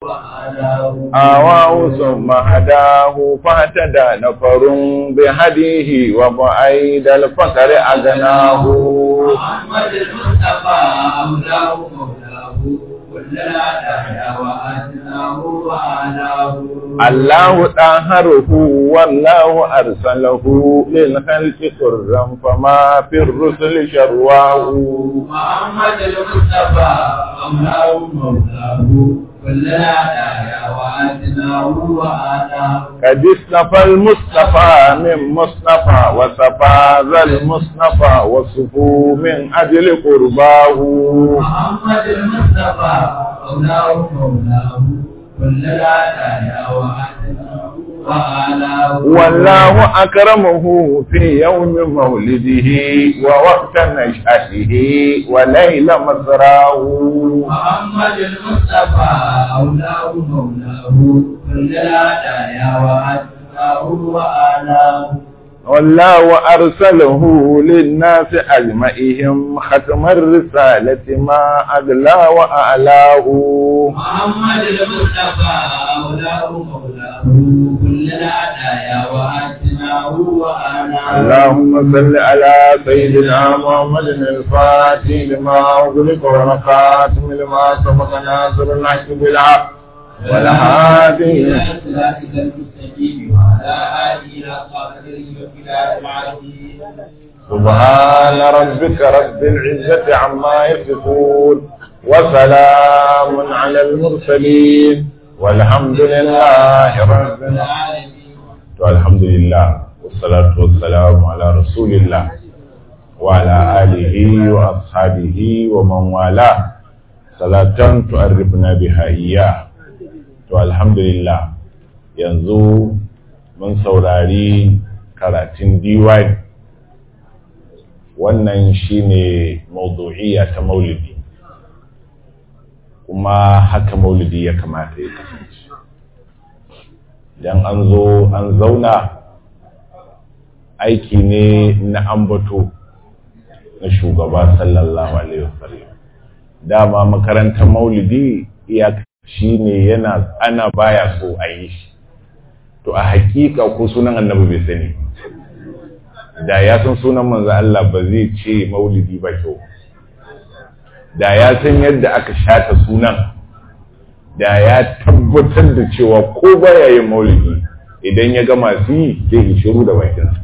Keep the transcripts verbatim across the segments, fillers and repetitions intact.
آواه ثم هداه فاهتدى نفر بهديه وبعيد الفقر أغناه محمد المصطفى أولاه مولاه الله طهره والله أرسله للخلق سرا فما في الرسل شرواه محمد المصطفى أولاه مولاه قد اصطفى المصطفى من مصطفى وصفى ذا المصطفى وصفو من أجل قرباه محمد المصطفى مولاه مولاه كل العدايا وعدناه وآلاه والله أكرمه في يوم مولده ووقت نشأته وليل مسراه محمد المصطفى مولاه مولاه كل العدايا وعدناه وآلاه والله أرسله للناس أجمعهم ختم الرسالة ما أدلى وأعلاه محمد المصطفى مولاه مولاه كل العدايا وأتناه وأناه اللهم صل على سيدنا محمد الفاتح لما أغلق والخاتم لما سبق ناصر الحق بالحق والهادي إلى صراطك المستقيم وعلى آله حق قدره ومقداره العظيم سبحان ربك رب العزة عما يصفون وسلام على المرسلين والحمد لله رب العالمين. الحمد لله والصلاة والسلام على رسول الله وعلى آله وأصحابه ومن والاه صلاة تعرفنا بها إياه. To alhamdulillah yanzu mun saurari karatun diwani, wannan shine mawdu'iyya ta maulidi, kuma haka maulidi ya kamata ya kasance. Dan an zo an zauna aiki ne na ambato na shugaba sallallahu alaihi wasallam. Dama makarantar maulidi iyaka shi ne yana ana baya so a yi shi, to a hakika ko sunan annabi bai sani, da ya san sunan manzo Allah ba zai ce maulidi ba kyau, da ya san yadda aka shata sunan da ya tabbatar da cewa ko baya yin maulidi idan ya ga masu yi zai yi shiru da bakinsa.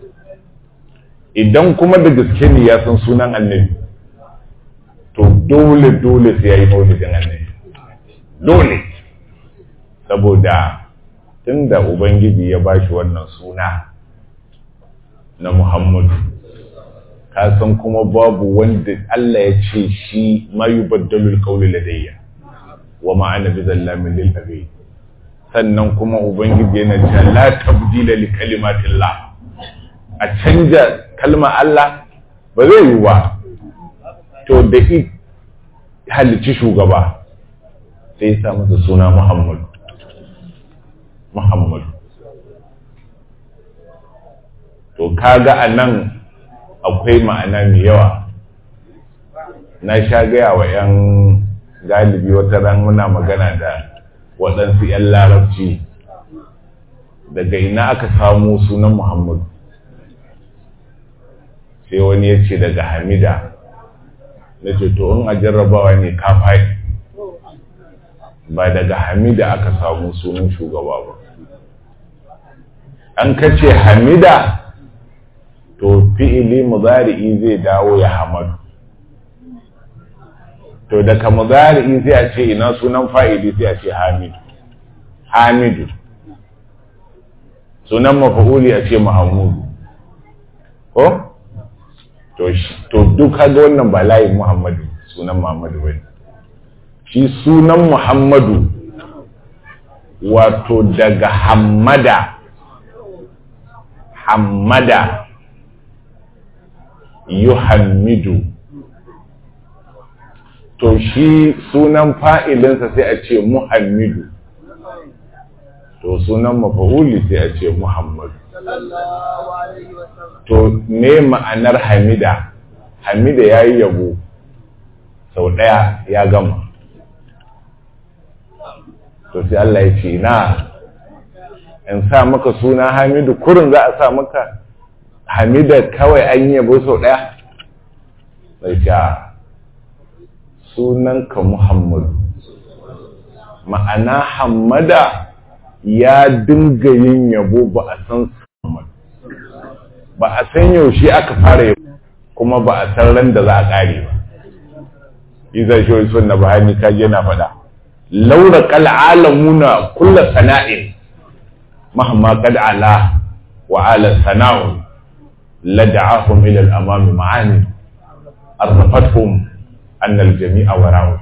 Idan kuma da gaske ne ya san sunan annabi, to dole dole sai ya yi maulidin annabi dole, saboda tunda Ubangiji ya bashi wannan suna na Muhammadu, ka san kuma babu wanda Allah ya ce shi ma yubaddalul qawlu ladayya wa ma ana bizallamin lil abid. Sannan kuma Ubangiji yana cewa la tabdila li kalimatillah, a canja kalma Allah ba zai yi ba. To da i halicci shugaba sai ya sa masa suna Muhammadu. Muhammadu. To kaga anan akwai ma'ana mai yawa. Na sha gaya wa 'yan galibi wata ran muna magana da waɗansu 'yan larabci, daga ina aka samu sunan Muhammadu. Sai wani ya ce daga Hamida. Na ce to in a jarrabawa ne ka faɗi, ba daga Hamida aka samu sunan shugaba ba. An kace Hamida to fi'ili mudari'i zai dawo ya hamadu, to daga mudari'i sai a ce ina sunan fa'ili sai a ce hamidu. Hamidu sunan mafa'uli a ce Muhammadu ko to to duk kaga wannan ba layin Muhammadu, sunan Muhammadu bane. Shi sunan Muhammadu wato daga Hammada, Hammada yuhammidu, to shi sunan fa'ilinsa sai a ce Muhammidu, to sunan mafa'uli sai a ce Muhammadu. To ne ma'anar Hamida? Hamida ya yi yabo sau ɗaya ya gama. to sai Allah ya ce na in sa maka suna Hamidu kurin za a sa maka Hamida kawai an yi yabo sau ɗaya sai ta sunanka Muhammadu ma'ana Hammada ya dinga yin yabo ba a san Muhammad ba a san yaushe aka fara yabo kuma ba a san ran da za a ƙare ba iza shi wani sunna bahani kaji yana faɗa laura kal alamuna kullu sana'in mahma qad ala wa ala sana'u lad'ahum ila al-amam ma'ani arfatuhum an al-jami'a wara'u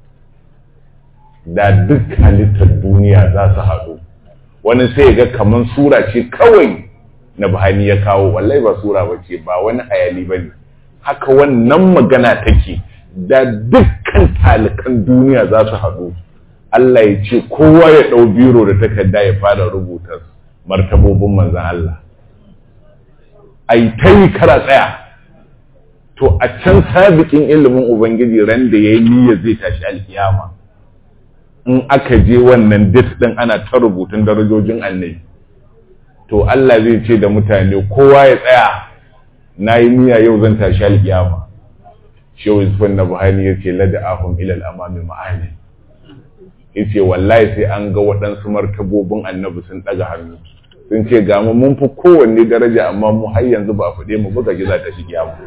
da duk halittar duniya za su haɗu wani sai ga kaman sura ce kawai na bahani ya kawo wallahi ba sura bace ba wani hayali bane haka wannan magana take da dukkan talikan duniya za su haɗu Allah ya ce kowa ya ɗau biro da takarda ya fara rubuta martabobin manzan Allah ai ta yi kara tsaya to a can sabikin ilimin ubangiji ran da ya yi niyya zai tashi alkiyama in aka je wannan dit ɗin ana ta rubutun darajojin annabi to Allah zai ce da mutane kowa ya tsaya na yi niyya yau zan tashi alkiyama shehu Yusufan na Buhari ya ce lada ahun ilal amami ma'ani ya ce wallahi sai an ga waɗansu martabobin annabi sun ɗaga hannu sun ce ga mu mun fi kowanne daraja amma mu har yanzu ba a faɗe mu buga giza ta shigiya mu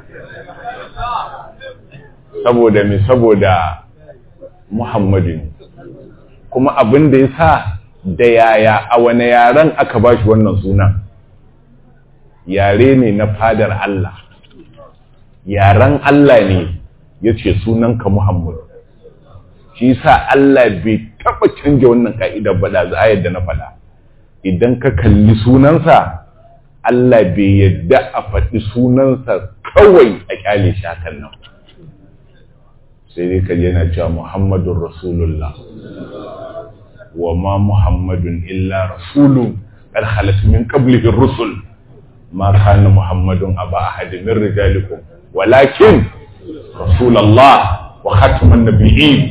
saboda me saboda Muhammadu kuma abin da ya sa da yaya a wane yaren aka ba shi wannan suna yare ne na fadar Allah yaren Allah ne ya ce sunanka Muhammadu shi sa Allah bai taɓa canja wannan ka'idar ba da ayar da na faɗa idan ka kalli sunansa Allah bai yadda a faɗi sunansa kawai a kyale shi hakan nan sai dai ka yana cewa Muhammadun Rasulullah wa ma Muhammadun illa rasulun qad khalat min qablihi ar-rusul ma kana Muhammadun aba ahadin min rijalikum walakin Rasulullah wa khataman nabiyyin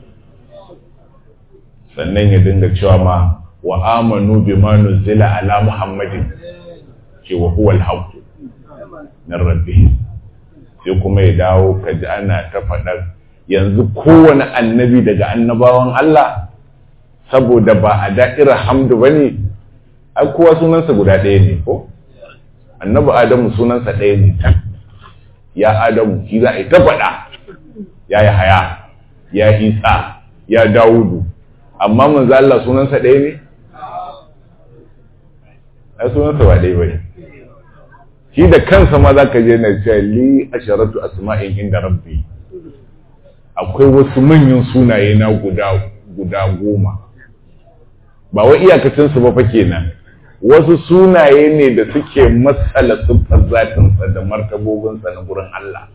sannan ya dinga cewa ma wa amanu bima nuzila ala Muhammadin ce wa huwa al-haqq min rabbih sai kuma ya dawo kaji ana ta faɗar yanzu kowane annabi daga annabawan Allah saboda ba a da'irar hamdu bane ai kowa sunansa guda ɗaya ne ko annabi Adamu sunansa ɗaya ne tak ya Adamu shi za a yi ta faɗa ya Yahaya ya Isa ya Dawudu amma manzo Allah sunansa ɗaya ne ai sunansa ba ɗaya bane shi da kansa ma zaka je na cewa li asharatu asma'in inda rabbi akwai wasu manyan sunaye na guda guda goma ba wai iyakacin su ba fa kenan wasu sunaye ne da suke matsala siffar zatin sa da martabobin sa na gurin Allah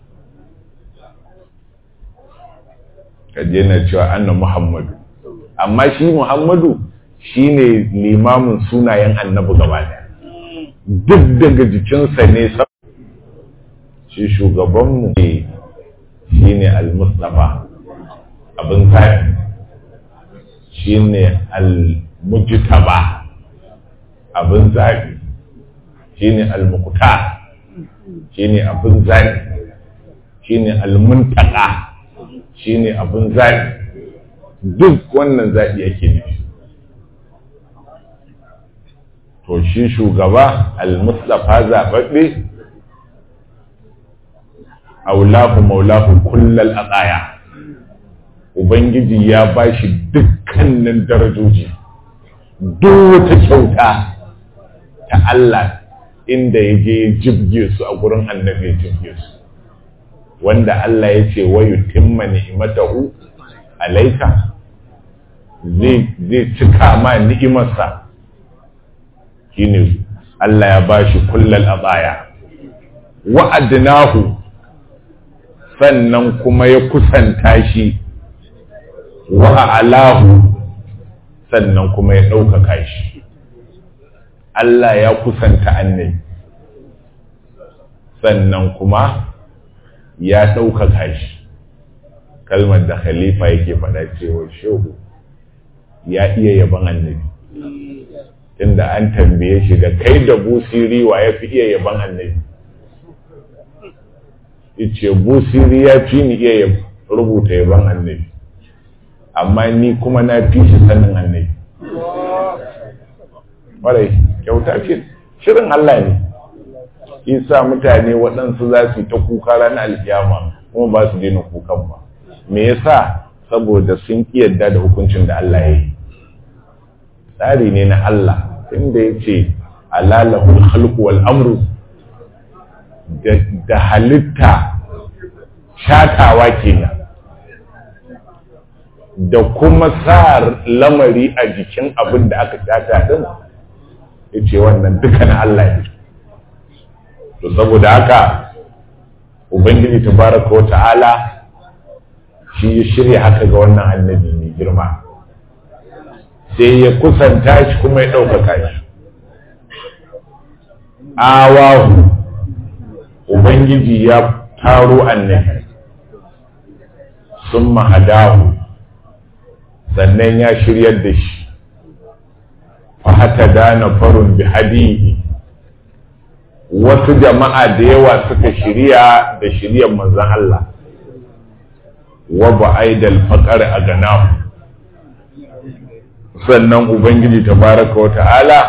kaje na cewa anna Muhammadu amma shi Muhammadu shine limamin sunayen annabi gaba daya duk daga jikinsa ne shi shugabanmu ne shi ne al-mustafa abin kayan shi ne al-mujtaba abin zaɓi shi ne al-muqta shi ne abin zaɓi shi ne al-muntaka shi ne abin zaɓi duk wannan zaɓi yake nufi to shi shugaba al-mustafa zaɓaɓɓe aulahu maulahu kullal aqaya ubangiji ya bashi dukkanin darajoji duk wata kyauta ta Allah inda yaje jibge su a gurin annabi jibge su wanda Allah ya ce wa yutimma ni'matahu alayka zai zai cika ma ni'imarsa shine Allah ya bashi kullal aqaya wa adnahu sannan kuma ya kusanta shi wa alahu sannan kuma ya ɗaukaka shi Allah ya kusanta annabi sannan kuma ya ɗaukaka shi kalmar da khalifa yake faɗa cewa shehu ya iya yaban annabi inda an tambaye shi da kai da Busiri wa ya fi iya yaban annabi yace Busiri ya fi ni iya rubuta yaban annabi amma ni kuma na fi shi sanin annabi bare kyauta ce shirin Allah ne isa mutane waɗansu za su ta kuka ranar alkiyama kuma ba su daina kukan ba me yasa saboda sun ki yadda da hukuncin da Allah ya yi tsari ne na Allah inda ya ce alalahul khalqu wal amru da halitta shatawa kenan da kuma sa lamari a jikin abin da aka shata din yace wannan dukan Allah ne to saboda haka ubangiji tabaraka wa ta'ala shi ya shirya haka ga wannan annabi mai girma sai ya kusanta shi kuma ya ɗaukaka shi awahu ubangiji ya taro annabi sun mahadahu sannan ya shiryar da shi fahata dana farun bi hadihi wasu jama'a da yawa suka shirya da shiryar manzon Allah wa ba'aidal faqar aganahu sannan ubangiji tabaraka wa ta'ala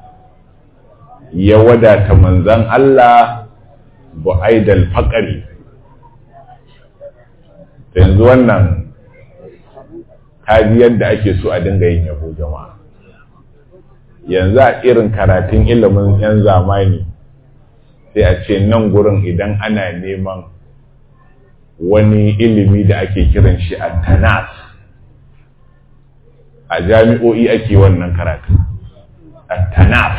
ya wadata manzon Allah ba'aidal faqari yanzu wannan kaji yadda ake so a dinga yin yabo jama'a yanzu a irin karatun ilimin yan zamani sai a ce nan gurin idan ana neman wani ilimi da ake kiran shi a tanas a jami'o'i ake wannan karatu a tanas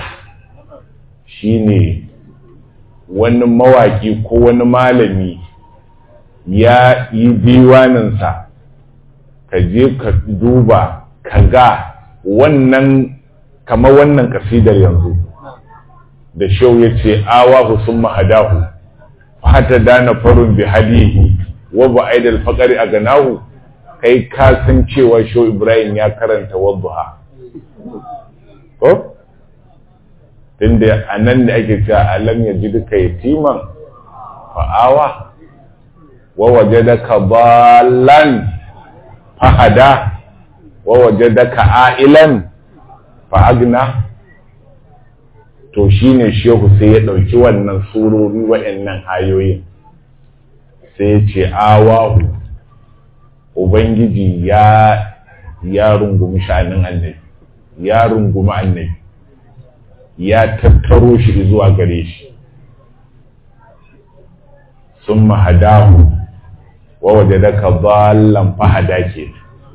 shine wani mawaki ko wani malami ya yi diwaninsa ka je ka duba ka ga wannan kamar wannan kasidar yanzu da shau ya ce awahu sun mahadahu fata dana farun bi hadihi wa ba'aidal faqari aganahu kai ka san cewa shau Ibrahim ya karanta wadduha ko tunda anan da ake cewa alam yajiduka yatiman fa'awa wa wajadaka ballan fahada wa wajadaka ailan fa'agna to shine shehu sai ya dauki wannan surori waɗannan ayoyin sai ya ce awahu ubangiji ya ya rungumi sha'anin annabi ya rungumi annabi ya tattaro shi zuwa gare shi summa hadahu wa wajadaka dhallan fahada ke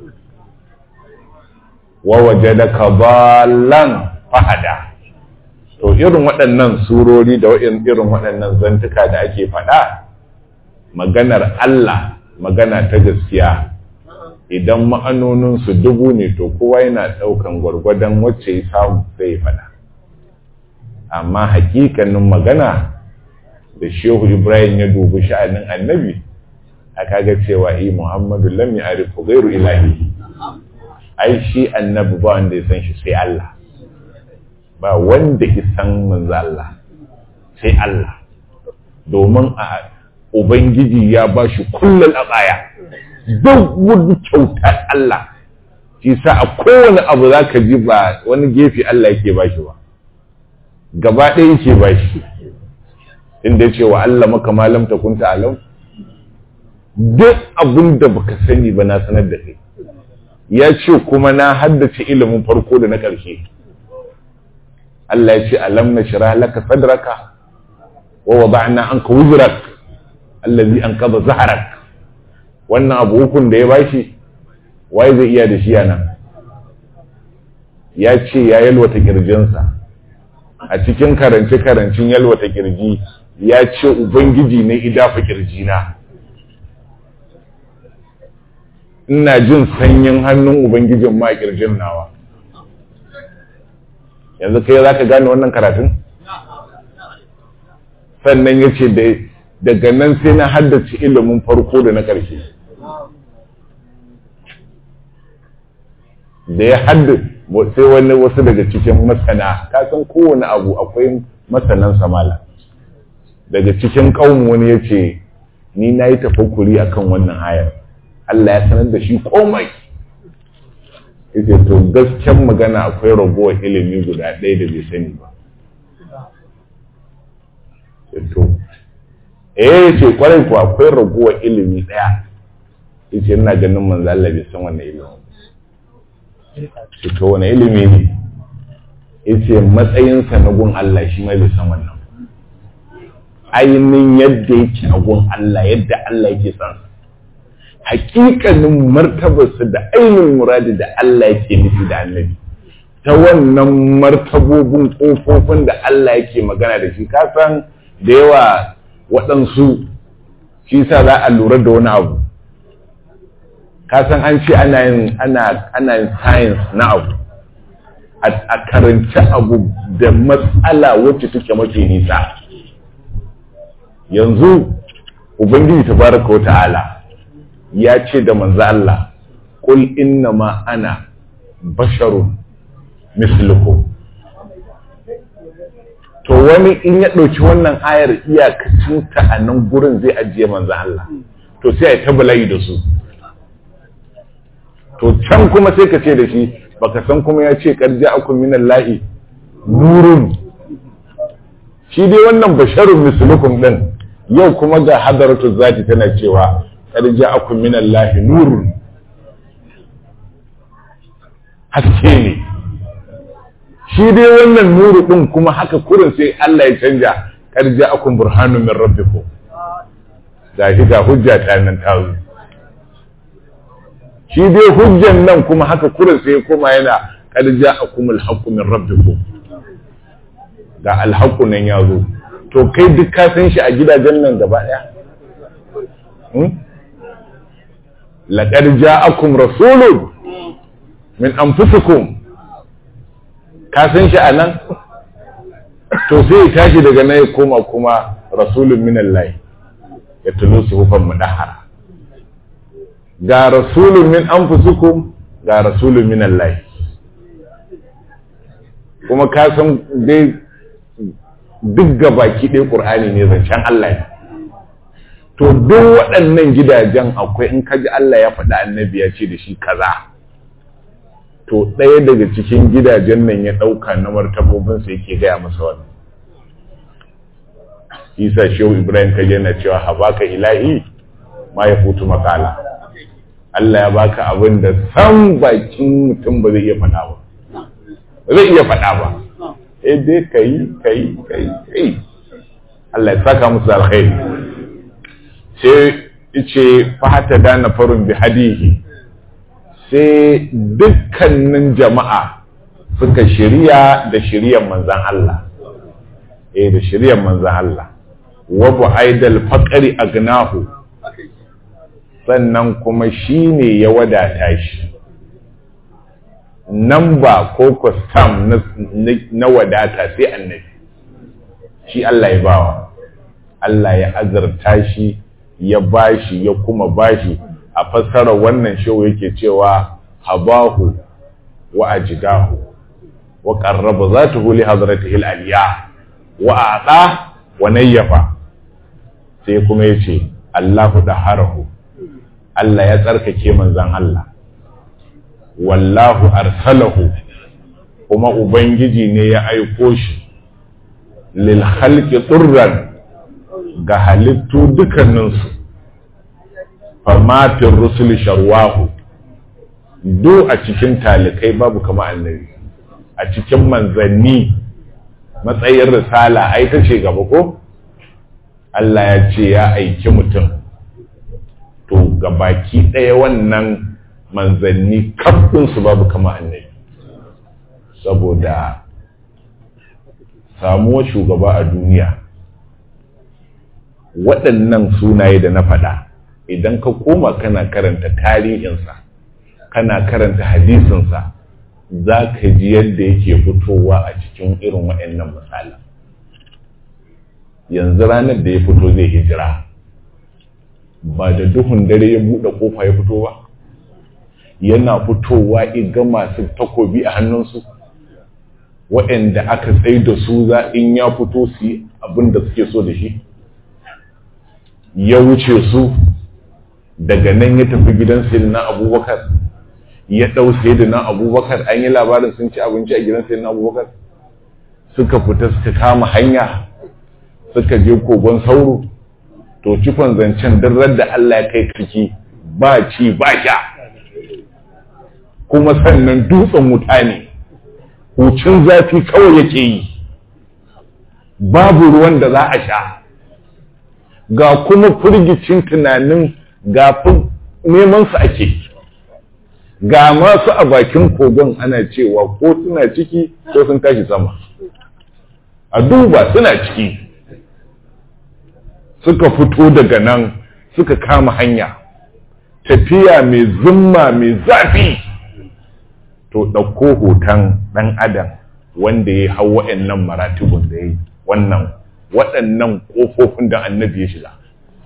wa wajadaka dhallan fahada to irin waɗannan surori da irin waɗannan zantuka da ake faɗa maganar Allah magana ta gaskiya idan ma'anonin su dubu ne to kowa yana ɗaukan gwargwadon wacce ya samu sai ya faɗa amma hakikanin magana da Shehu Ibrahim ya dubi sha'anin annabi aka ga cewa i Muhammadu lam ya'rifu ghayru ilahi ai shi annabi ba wanda ya san shi sai Allah ba wanda ya san manzo Allah sai Allah domin a ubangiji ya bashi kullal abaya duk wani kyautar Allah shi sa a kowane abu zaka ji ba wani gefe Allah yake bashi ba gaba ɗaya yake bashi inda yace wa Allah maka malam ta kunta alam duk abin da baka sani ba na sanar da kai ya ce kuma na haddace ilimin farko da na ƙarshe Allah ya ce alam nashrah laka sadraka wa wada'na anka wizrak allazi anqadha zahrak wannan abu hukun da ya bashi wai zai iya da shi yana ya ce ya yalwata kirjinsa a cikin karance karancin yalwata kirji ya ce ubangiji ne idafa kirjina ina jin sanyin hannun ubangijin ma kirjin nawa yanzu kai za ka gane wannan karatun sannan ya ce daga nan sai na haddace ilimin farko da na ƙarshe da ya haddu sai wani wasu daga cikin masana ka san kowane abu akwai masanan samala daga cikin kaumu wani ya ce ni na yi tafakkuri akan wannan ayar Allah ya sanar da shi komai yace to gaskiyar magana akwai ragowar ilimi guda ɗaya da bai sani ba to eh yace kwarai ko akwai ragowar ilimi ɗaya yace ina ganin manzo Allah bai san wannan ilimi to wani ilimi ne yace matsayinsa na gun Allah shi mai bai san wannan ainihin yadda yake a gun Allah yadda Allah yake san hakikanin martabarsa da ainihin muradi da Allah yake nufi da annabi ta wannan martabobin ƙofofin da Allah yake magana da shi kasan da yawa waɗansu shi sa za a lura da wani abu kasan an ce ana yin ana ana yin science na abu a karanci abu da matsala wacce take mafi nisa yanzu ubangiji tabaraka wa ta'ala ya ce da manzo Allah qul inna ma ana basharun mislukum to wani in ya dauki wannan ayar iyakacin ta a nan gurin zai ajiye manzo Allah to sai ai tabalayi da su to can kuma sai ka ce da shi baka san kuma ya ce karja akum minallahi nurun shi dai wannan basharun mislukum din yau kuma ga hadaratu zati tana cewa karja akum minallahi nurun haske ne shi dai wannan nuru din kuma haka kurin sai Allah ya canja karja akum burhanun min rabbikum da shi ga hujja ta nan ta zo shi dai hujjan nan kuma haka kurin sai kuma yana karja akum alhaqqu min rabbikum ga alhaqqu nan ya zo to kai duk ka san shi a gidajen nan gaba daya laqad ja'akum rasulun min anfusikum ka san shi anan to sai ya tashi daga nan ya koma kuma rasulun min Allah ya tulu suhufan mudahhara ga rasulun min anfusikum ga rasulun min Allah kuma ka san dai duk gabaki ɗaya ƙur'ani ne zancen Allah ne to duk waɗannan gidajen akwai in kaji Allah ya faɗi annabi ya ce da shi kaza to ɗaya daga cikin gidajen nan ya ɗauka na martabobinsa yake gaya masa wannan isa shehu ibrahim kaje na cewa habaka ilahi ma ya futu makala Allah ya baka abin da san bakin mutum ba zai iya faɗa ba ba zai iya faɗa ba eh dai kai kai kai kai Allah ya saka musu alkhairi sai yace fahata dana farun bi hadihi sai dukkanin jama'a suka shirya da shiryan manzon Allah eh da shiryan manzon Allah wa bu'aidal faqri agnahu sannan kuma shine ya wadata shi namba ko custom na wadata sai annabi shi Allah ya bawa Allah ya azurta shi ya bashi ya kuma bashi a fassara wannan shehu yake cewa habahu wa ajdahu wa qarraba zatuhu li hadratihi al-aliya wa a'ta wa nayyafa sai kuma yace Allahu daharahu Allah ya tsarkake manzon Allah wallahu arsalahu kuma ubangiji ne ya aiko shi lil khalqi turran ga halittu dukkaninsu famatin rusul sharwahu do a cikin talikai babu kama annabi a cikin manzanni matsayin risala ai ta ce gaba ko Allah ya ce ya aiki mutum to gabaki ɗaya wannan manzanni kafinsu babu kama annabi saboda samuwar shugaba a duniya waɗannan sunaye da na faɗa idan ka koma kana karanta tarihinsa kana karanta hadisinsa za ka ji yadda yake fitowa a cikin irin waɗannan misalan yanzu ranar da ya fito zai hijira ba da duhun dare ya buɗe ƙofa ya fito ba yana fitowa iga masu takobi a hannunsu waɗanda aka tsaye da su za in ya fito su yi abin da suke so da shi ya wuce su daga nan ya tafi gidan sayyidina abubakar ya ɗau sayyidina abubakar an yi labarin sun ci abinci a gidan sayyidina abubakar suka fita suka kama hanya suka je kogon sauro to cikon zancen duk da Allah ya kai ciki ba ci ba sha kuma sannan dutsen wuta ne hucin zafi kawai yake yi babu ruwan da za a sha ga kuma firgicin tunanin gafin neman su ake ga masu a bakin kogon ana cewa ko suna ciki ko sun tashi sama a duba suna ciki suka fito daga nan suka kama hanya tafiya mai zumma mai zafi to ɗauko hoton ɗan adam wanda ya hau waɗannan maratibun da ya yi wannan waɗannan ƙofofin da annabi ya shiga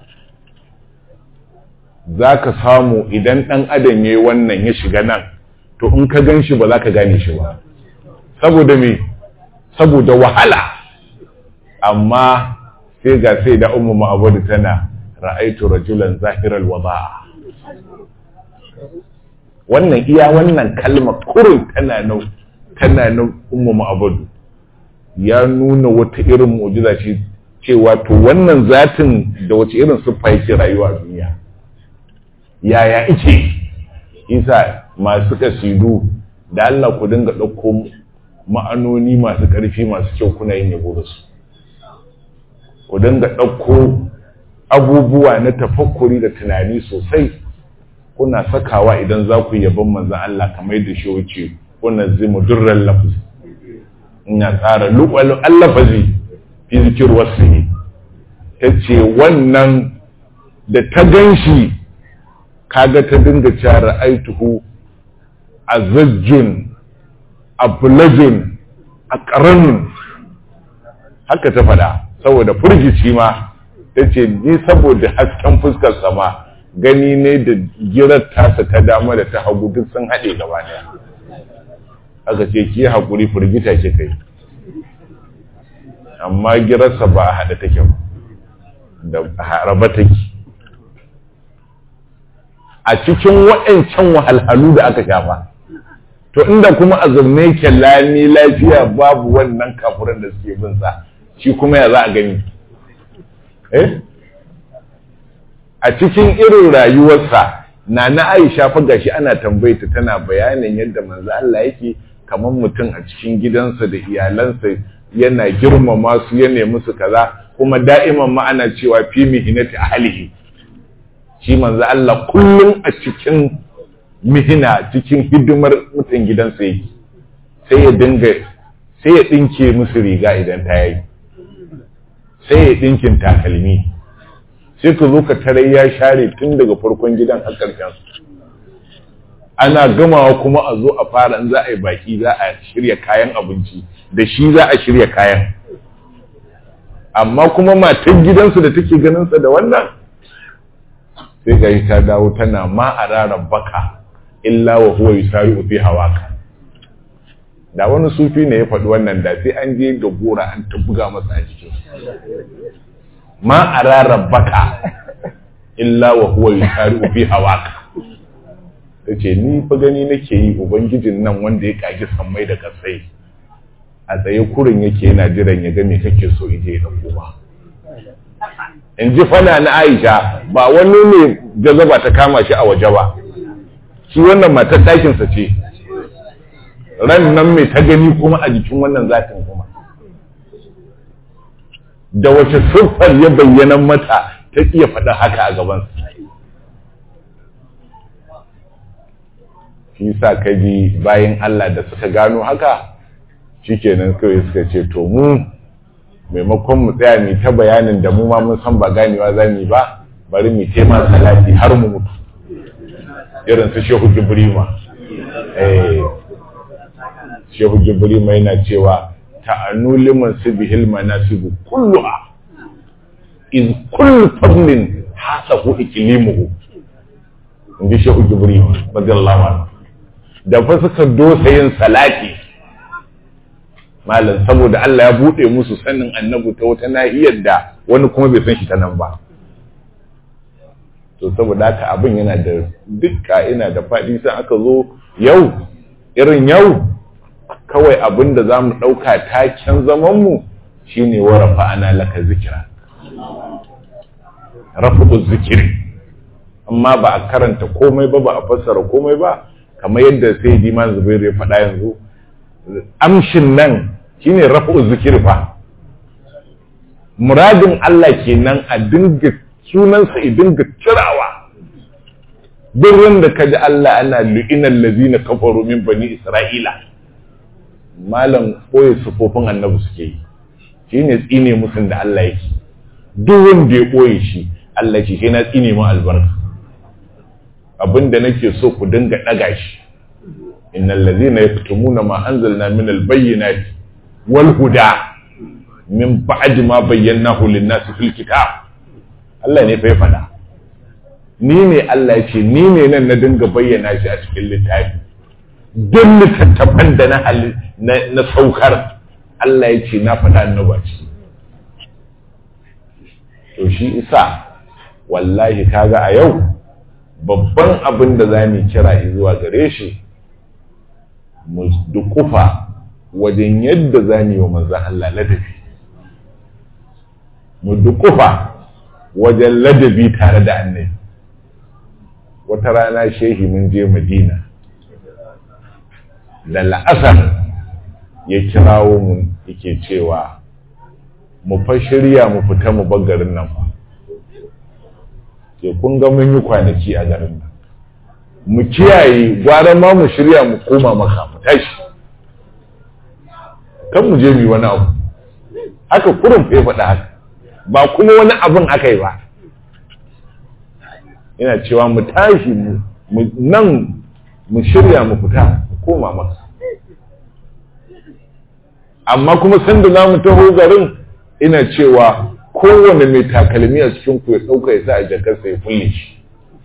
za ka samu idan ɗan adam ya yi wannan ya shiga nan to in ka gan shi ba za ka gane shi ba saboda me saboda wahala amma sai ga sai da ummu ma'abudu tana ra'aitu rajulan zahiral wada'a wannan iya wannan kalmar kurin tana nau tana nau ummu ma'abudu ya nuna wata irin mu'jiza ce cewa to wannan zatin da wace irin siffa yake rayuwa a duniya yaya ice isa masu kasidu da Allah ku dinga ɗauko ma'anoni masu ƙarfi masu kyau kuna yin yabo da su ku dinga ɗauko abubuwa na tafakkuri da tunani sosai kuna sakawa idan za ku yabon manzan Allah kamar da shi wuce kuna zimu durran lafzi ina tsara luƙwalin allafazi fi zikir wasu ne ta ce wannan da ta gan shi kaga ta dinga cara aituhu a zajjun a bulajin a ƙaranin haka ta faɗa saboda furgici ma ta ce ni saboda hasken fuskar sama gani ne da girar tasa ta dama da ta hagu duk sun haɗe gaba ɗaya aka ce ki haƙuri firgita ke kai amma girarsa ba a haɗe take da haraba take a cikin waɗancan wahalhalu da aka shafa to inda kuma a zaune ke lami lafiya babu wannan kafuran da suke bin sa shi kuma ya za a gani eh a cikin irin rayuwarsa na na Aisha fa gashi ana tambayeta tana bayanin yadda manzo Allah yake kamar mutum a cikin gidansa da iyalansa yana girmama su ya nemi su kaza kuma da'iman ma ana cewa fi mihinati ahlihi shi manzo Allah kullum a cikin mihina cikin hidimar mutan gidansa yake sai ya dinga sai ya dinke musu riga idan ta yi sai ya dinkin takalmi sai ka zo ka tare ya share tun daga farkon gidan har ƙarshen ana gamawa kuma a zo a fara in za a yi baki za a shirya kayan abinci da shi za a shirya kayan amma kuma matan gidansu da take ganinsa da wannan sai ga ta dawo tana ma a rarar baka illa wa huwa yusari'u fi hawaka da wani sufi ne ya faɗi wannan da sai an je da gora an ta buga masa a jikin ma a rarar baka illa wa huwa yusari'u fi hawaka tace ni fa gani nake yi ubangijin nan wanda ya kage sammai da kasai a tsaye kurin yake yana jiran ya ga me kake so ije ya dauko ba in ji fana na Aisha ba wani ne jazaba ta kama shi a waje ba shi wannan matar dakin sa ce ran nan mai ta gani kuma a jikin wannan zatin kuma da wace siffar ya bayyana mata ta iya faɗa haka a gaban sa shi sa kaji bayan Allah da suka gano haka shikenan kawai suka ce to mu maimakon mu tsaya mu ta bayanin da mu ma mun san ba ganewa zamu ba bari mu tema salati har mu mutu irin su Shehu Jibrima eh Shehu Jibrima yana cewa ta'annu liman sibihil manasibu kulluha iz kullu fadlin hasahu iklimuhu in ji shehu jibril radiyallahu anhu da fa suka dosa yin salati malam saboda Allah ya bude musu sanin annabi ta wata nahiyar da wani kuma bai san shi ta nan ba to saboda haka abin yana da dukka ina da fadi sai aka zo yau irin yau kawai abin da zamu dauka taken zaman mu shine warafa ana laka zikira rafu zikiri amma ba a karanta komai ba ba a fassara komai ba kamar yadda sai Diman Zubairu ya faɗa yanzu amshin nan shine rafu zikiri fa muradin Allah kenan a dinga sunansa i dinga cirawa birrin da kaji Allah ana lu'inal ladina kafaru min bani isra'ila malam koyi sufofin annabi suke yi shine tsine musun da Allah yake duk wanda ya koyi shi Allah ce sai na tsine mu albarka abinda nake so ku dinga daga shi innal ladhina yaktumuna ma anzalna min albayyinati wal huda min ba'di ma bayyanahu lin-nasi fil kitab Allah ne fa ya fada ni ne Allah ya ce ni ne nan na dinga bayyana shi a cikin littafi duk littattafan da na na saukar Allah ya ce na fada annaba ce to shi isa wallahi kaga a yau babban abin da za mu kira zuwa gare shi mu dukufa wajen yadda za mu yi wa manzon Allah ladabi mu dukufa wajen ladabi tare da annabi wata rana shehi mun je Madina da la'asar ya kirawo mu yake cewa mu fa shirya mu fita mu bar garin nan fa ke kun ga mun yi kwanaki a garin nan mu kiyaye gwara ma mu shirya mu koma maka mu tashi kan mu je mu wani abu haka kurun fa faɗa haka ba kuma wani abun akai ba ina cewa mu tashi mu nan mu shirya mu fita mu koma maka amma kuma sanda za mu taho garin ina cewa kowane mai takalmi a cikin ku ya dauka ya sa a jakarsa ya kulle shi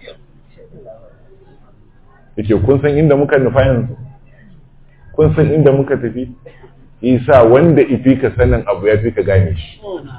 yake kun san inda muka nufa yanzu kun san inda muka tafi isa wanda ifi ka sanin abu ya fi ka gane shi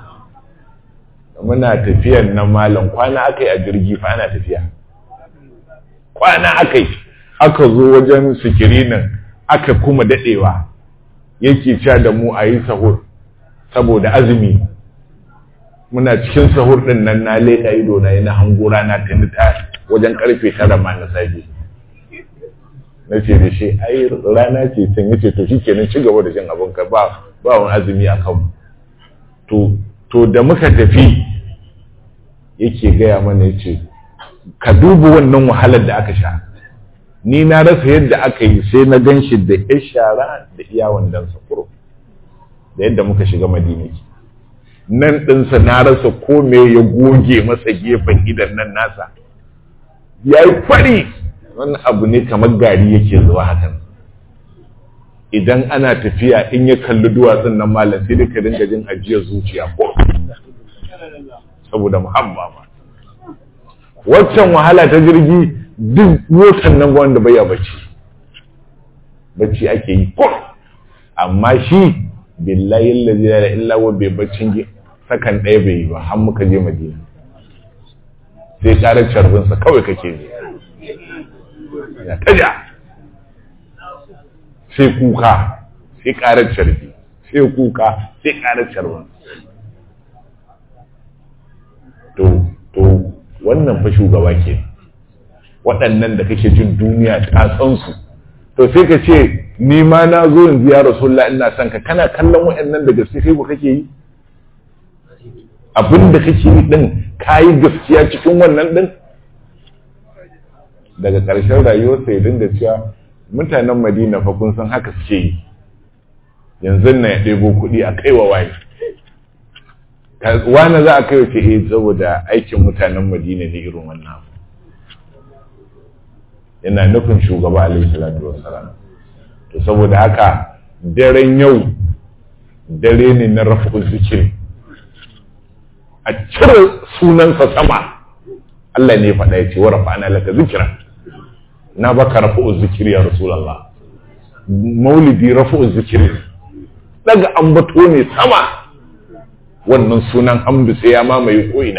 muna tafiyan nan malam kwana akai a jirgi fa ana tafiya kwana akai aka zo wajen sikirinin aka kuma dadewa yake cewa da mu ayi sahur saboda azumi muna cikin sahur din nan na leka ido na yana hangura na tuni ta wajen karfe tara ma na safe nace da shi ai rana ce tun yace to shikenan ci gaba da shin abun ka ba ba wani azumi akan to to da muka tafi yake gaya mana yace ka duba wannan wahalar da aka sha ni na rasa yadda aka yi sai na ganshi da ya shara da iyawan dan sakuro da yadda muka shiga Madina nan ɗinsa na rasa ko me ya goge masa gefen idan nan nasa yayi fari wannan abu ne kamar gari yake zuwa hakan idan ana tafiya in ya kalli duwatsun nan malam sai dai ka dinga jin ajiyar zuciya ko saboda muhabba ba waccan wahala ta jirgi duk motan nan wanda bai ya bacci bacci ake yi ko amma shi billahi allazi la ilaha illa huwa bai baccin sakan ɗaya bai yi ba har muka je Madina sai karar charbin sa kawai kake ne ya taja sai kuka sai karar charbi sai kuka sai karar charbin to to wannan fa shugaba ke waɗannan da kake jin duniya ta san su to sai ka ce ni ma na zo yanzu ya Rasulullah ina son ka kana kallon waɗannan da gaske kai ba kake yi abin da kake yi din kayi gaskiya cikin wannan din daga ƙarshen rayuwar sai dinga cewa mutanen Madina fa kun san haka suke yi yanzu na ya ɗebo kuɗi a kaiwa wani wani za a kai wace eh saboda aikin mutanen Madina ne irin wannan yana nufin shugaba alaihi salatu wassalam to saboda haka daren yau dare ne na rafu zikiri a cire sunansa sama Allah ne faɗa ya ce wa rafa'ana laka zikra na baka rafu'u zikiri ya Rasulullah. Maulidi rafu'u zikiri, daga ambato ne sama, wannan sunan hamdu sai ya mamaye ko'ina.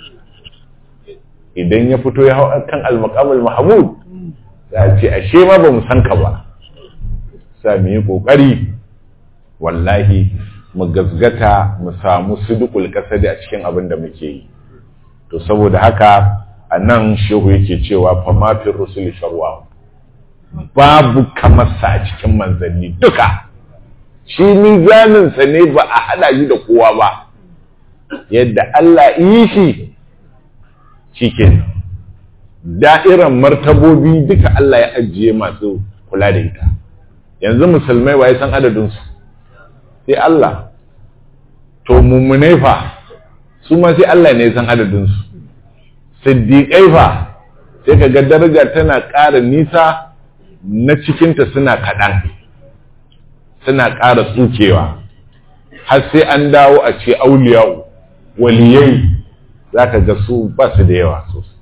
Idan ya fito ya hau kan al-maqamul mahmud, za ce ashe ma ba mu san ka ba. Sa mu yi kokari wallahi mu gazgata mu samu sidqul qasadi a cikin abin da muke yi. To saboda haka anan shehu yake cewa fa ma fi rusul sharwa, babu kamar sa a cikin manzanni duka. Shi mizanin sa ne ba a hada shi da kowa ba. Yadda Allah yi shi shikenan. Da'iran martabobi duka Allah ya ajiye masu kula da ita. Yanzu musulmai waye san adadin su? Sai Allah. To mummunai fa su ma sai Allah ne ya san adadin su. Siddiqai fa sai kaga daraja tana ƙara nisa, na cikinta suna kaɗan, suna ƙara tsukewa, har sai an dawo a ce auliyau waliyai, za ka ga su ba su da yawa sosai.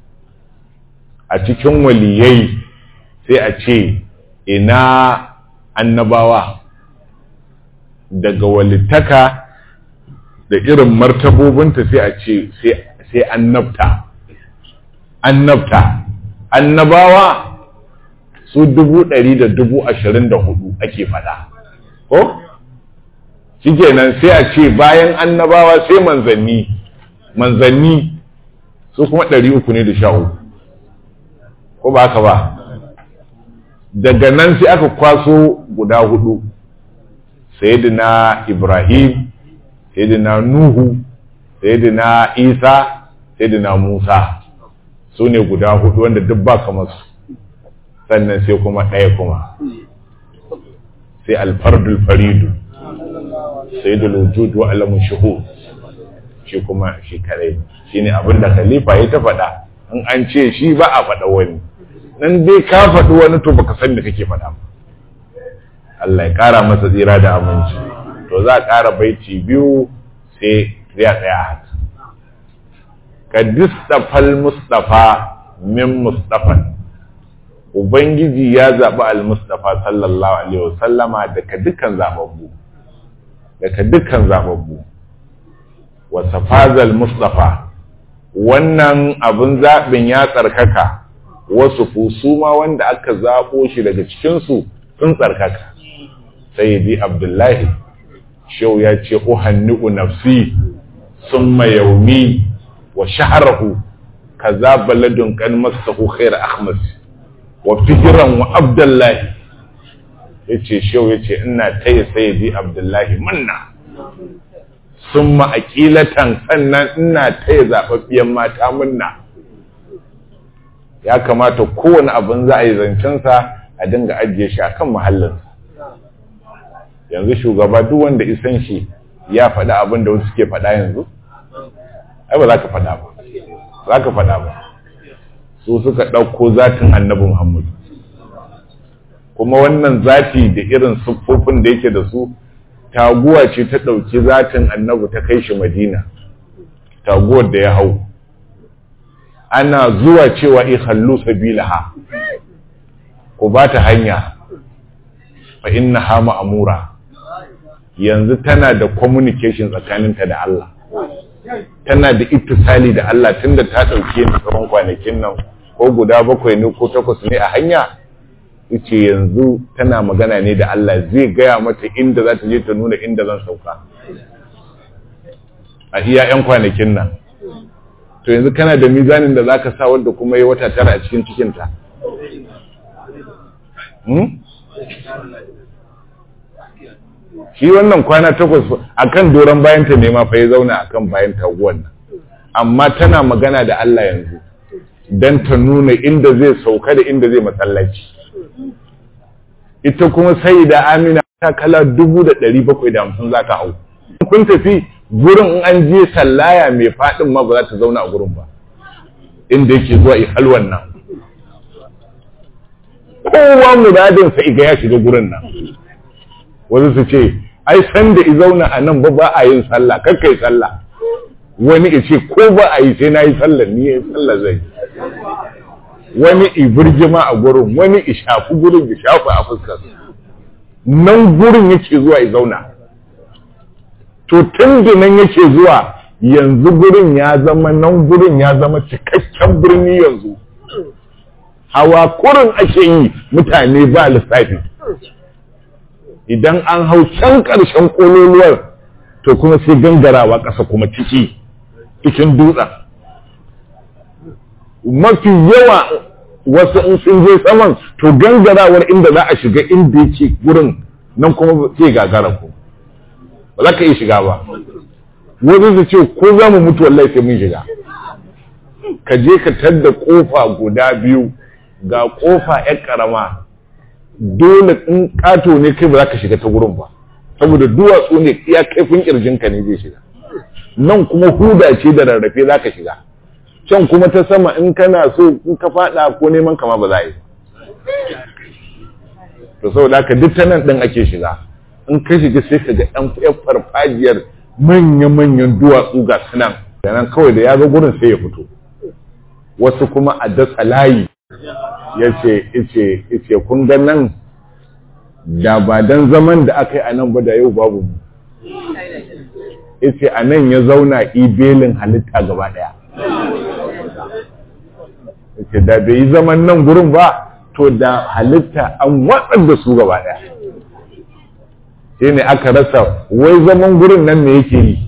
A cikin waliyai sai a ce ina annabawa, daga walittaka da irin martabobinta sai a ce sai annabta annabta annabawa su dubu ɗari da dubu ashirin da hudu ake faɗa, ko shikenan sai a ce bayan annabawa sai manzanni manzanni su kuma ɗari uku ne da sha uku, ko ba haka ba? Daga nan sai aka kwaso guda hudu, sayyidina Ibrahim, sayyidina Nuhu, sayyidina Isa, sayyidina Musa, su ne guda hudu wanda duk ba kamar su. Sannan sai kuma ɗaya kuma sai alfardul faridu sayyidul wujud wa alamun shuhud, shi kuma shi kare shine abinda khalifa ya ta faɗa. In an ce shi ba a faɗa wani, nan dai ka faɗi wani to baka san me kake faɗa ba. Allah ya ƙara masa tsira da aminci. To za a ƙara baiti biyu sai ya tsaya haka. Kadistafal Mustafa min Mustafan, Ubangiji ya zaɓi al-Mustafa sallallahu alaihi wasallama daga dukkan zababbu, daga dukkan zababbu. Wa safazal Mustafa, wannan abin zaɓin ya tsarkaka, wasu fusuma wanda aka zaɓo shi daga cikinsu sun tsarkaka. Sayyidi Abdullahi Shehu ya ce uhanni'u nafsi summa yaumi wa shahrahu kaza baladun kan masahu khair ahmad wa fikran wa Abdullahi. Yace Shehu yace ina taya Sayyidi Abdullahi munna, summa aqilatan sannan ina taya zababbiyan mata munna. Ya kamata kowane abin za a yi zancen sa a dinga ajiye shi akan mahallinsa. Yanzu shugaba duk wanda isan shi ya faɗa abin da wasu suke faɗa yanzu, ai ba za ka faɗa ba, za ka faɗa ba. Su suka ɗauko zatin annabi Muhammadu, kuma wannan zati da irin siffofin da yake da su, taguwa ce ta ɗauki zatin annabi ta kai shi Madina, taguwar da ya hau. Ana zuwa cewa ikhallu sabilaha, ku ba ta hanya, fa innaha ma'mura. Yanzu tana da communication tsakaninta da Allah, tana da ittisali da Allah, tunda ta dauke ni tsawon kwanakin nan ko guda bakwai ne ko takwas ne a hanya. Yace yanzu tana magana ne da Allah, zai gaya mata inda za ta je ta nuna inda zan sauka a iya yan kwanakin nan. To yanzu kana da mizanin da zaka sa wanda kuma yi wata tara a cikin cikinta. hmm? Shi wannan kwana takwas akan doron bayanta ne ma fa ya zauna akan bayan taguwar nan, amma tana magana da Allah yanzu dan ta nuna inda zai sauka da inda zai masallaci. Ita kuma Sayyida Amina ta kala dubu da ɗari bakwai da hamsin za ta hau. Kun tafi gurin in an je sallaya mai faɗin ma ba za ta zauna a gurin ba, inda yake zuwa ihalwan nan. Kowa muradinsa iga ya shiga gurin nan. Wasu su ce ai san da i zauna a nan ba ba a yin sallah, kar kai sallah. Wani ya ce ko ba a yi sai na yi sallah, ni yi sallah zai. wani ibirgima a gurin, wani ishafi gurin ya shafa a fuskar, nan gurin yake zuwa ya zauna. To tun da nan yake zuwa yanzu gurin ya zama nan gurin ya zama cikakken birni yanzu. Hawa kurin ake yi mutane ba lissafi. Idan an hau can ƙarshen ƙololuwar to kuma sai gangarawa ƙasa kuma ciki cikin dutsen. Mafi yawa wasu in sun je saman to gangarawar inda za a shiga inda yake gurin nan kuma sai gagara ku ba za ka iya shiga ba. Wani su ce ko za mu mutu wallahi sai mun shiga. Ka je ka tadda kofa guda biyu, ga kofa ƴar karama, dole in kato ne kai ba za ka shiga ta gurin ba saboda duwatsu ne iya kaifin kirjinka ne zai shiga. Nan kuma huda ce da rarrafe za ka shiga, can kuma ta sama in kana so in ka fada ko neman kama ba za a yi. To saboda haka duk ta nan ɗin ake shiga. In ka shiga sai ka ga ɗan farfajiyar manya-manyan duwatsu ga sunan, da nan kawai da ya ga gurin sai ya fito. Wasu kuma a datsa layi ya ce ice ice kun ga nan da ba dan zaman da aka yi a nan ba da yau babu mu. Ice a nan ya zauna ibelin halitta gaba ɗaya. Ice da bai yi zaman nan gurin ba to da halitta an watsar da su gaba ɗaya. Sai ne aka rasa wai zaman gurin nan me yake yi.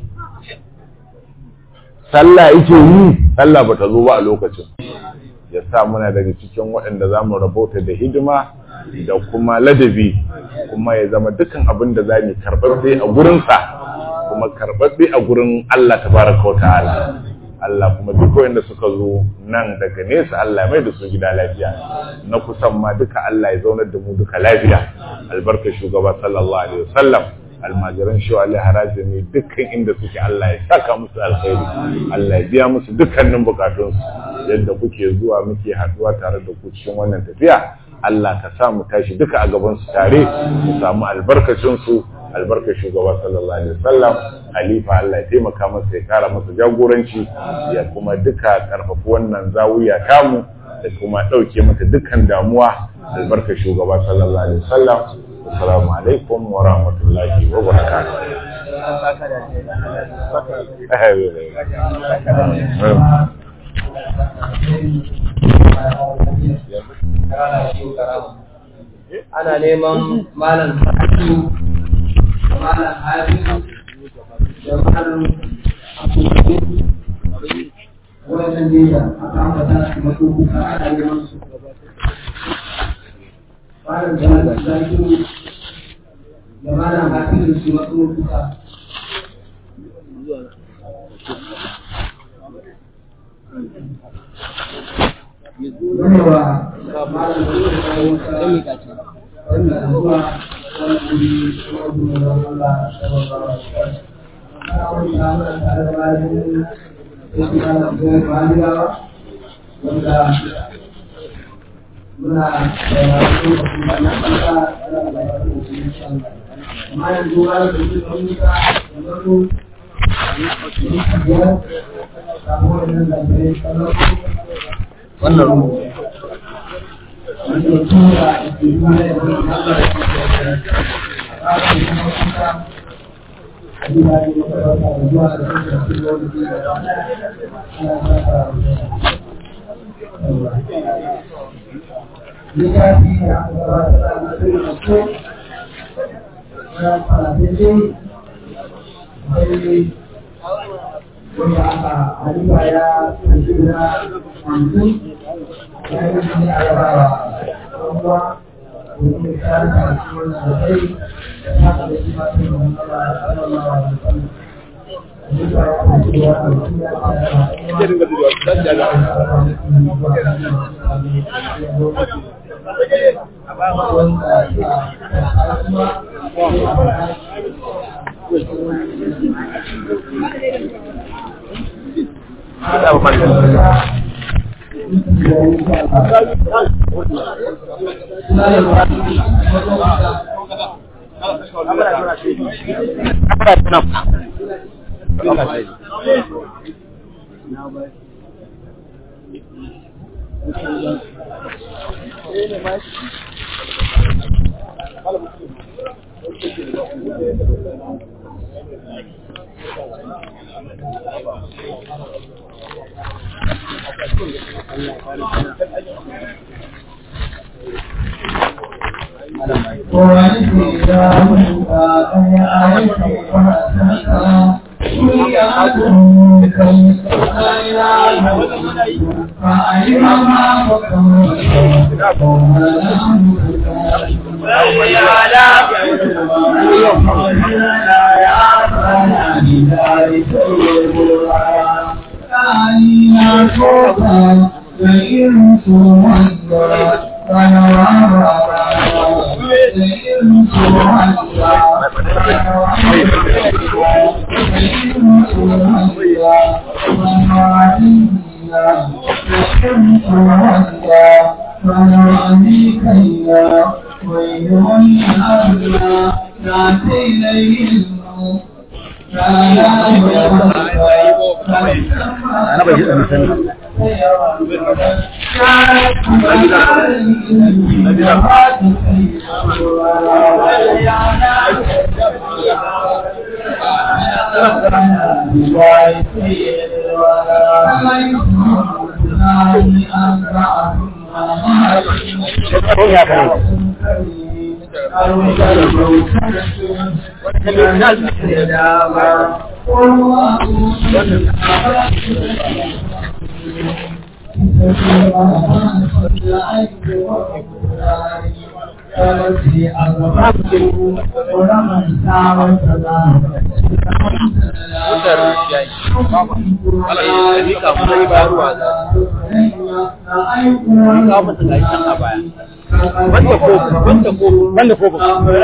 Sallah yake yi, sallah bata zo ba a lokacin. Ya sa muna daga cikin waɗanda za mu rabauta da hidima da kuma ladabi, kuma ya zama dukkan abin da za mu karɓaɓɓe a gurinsa, kuma karɓaɓɓe a gurin Allah tabaraka wa ta'ala. Allah kuma duk wanda suka zo nan daga nesa Allah mai da su gida lafiya, na kusan ma duka Allah ya zaunar da mu duka lafiya, albarkar shugaba sallallahu alaihi wasallam. Almajiran shi wa haraji ne dukkan inda suke Allah ya saka musu alkhairi, Allah ya biya musu dukkanin bukatunsu. Yadda kuke zuwa muke haduwa tare da ku cikin wannan tafiya, Allah ka sa mu tashi duka a gaban su tare, mu samu albarkacin su, albarkar shugaba sallallahu alaihi wasallam. Halifa Allah ya taimaka masa, ya kara masa jagoranci, ya kuma duka karfafa wannan zawiya tamu da kuma dauke mata dukkan damuwa, albarkar shugaba sallallahu alaihi wasallam. Assalamu alaikum wa rahmatullahi wa barakatuh. Ana neman malam Hafizu da malam Hafizu da malam Abdul wannan ne da aka ambata su matuƙa ana neman su. Malam da Zakiru da malam Hafizu su matuƙa. Yawa malam da Zakiru wannan zuwa wannan wuri wannan Allah sallallahu alaihi wasallam. Ana wani tare da malamin sai da malamin Baliyawa wanda muna da su kuma na fata da Allah insha Allah. Amma yanzu wani da su kuma da su ya samu wannan da bai sallallahu wannan wanda tura da kuma da Allah wanda aka halifa ya kanci guda hamsin ya yi shi a yabawa kuma domin tsari a cikin sosai da haka da shi masu yin matsala sallallahu alaihi wasallam. Duka ya kanci guda hamsin ya wanda ko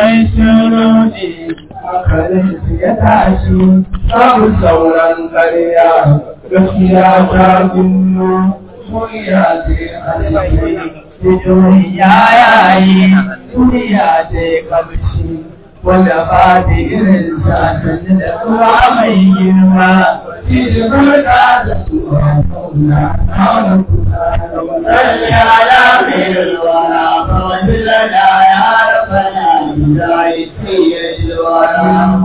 ya tashi babu sauran ƙarya gaskiya ta ginno murya ce alheri duniya yayi duniya ce kamshi wanda ba da irin sanin da kuma mai girma shi da da suwa kauna kauna kuna ya la mai wala ba da ya rabbana zai ce wala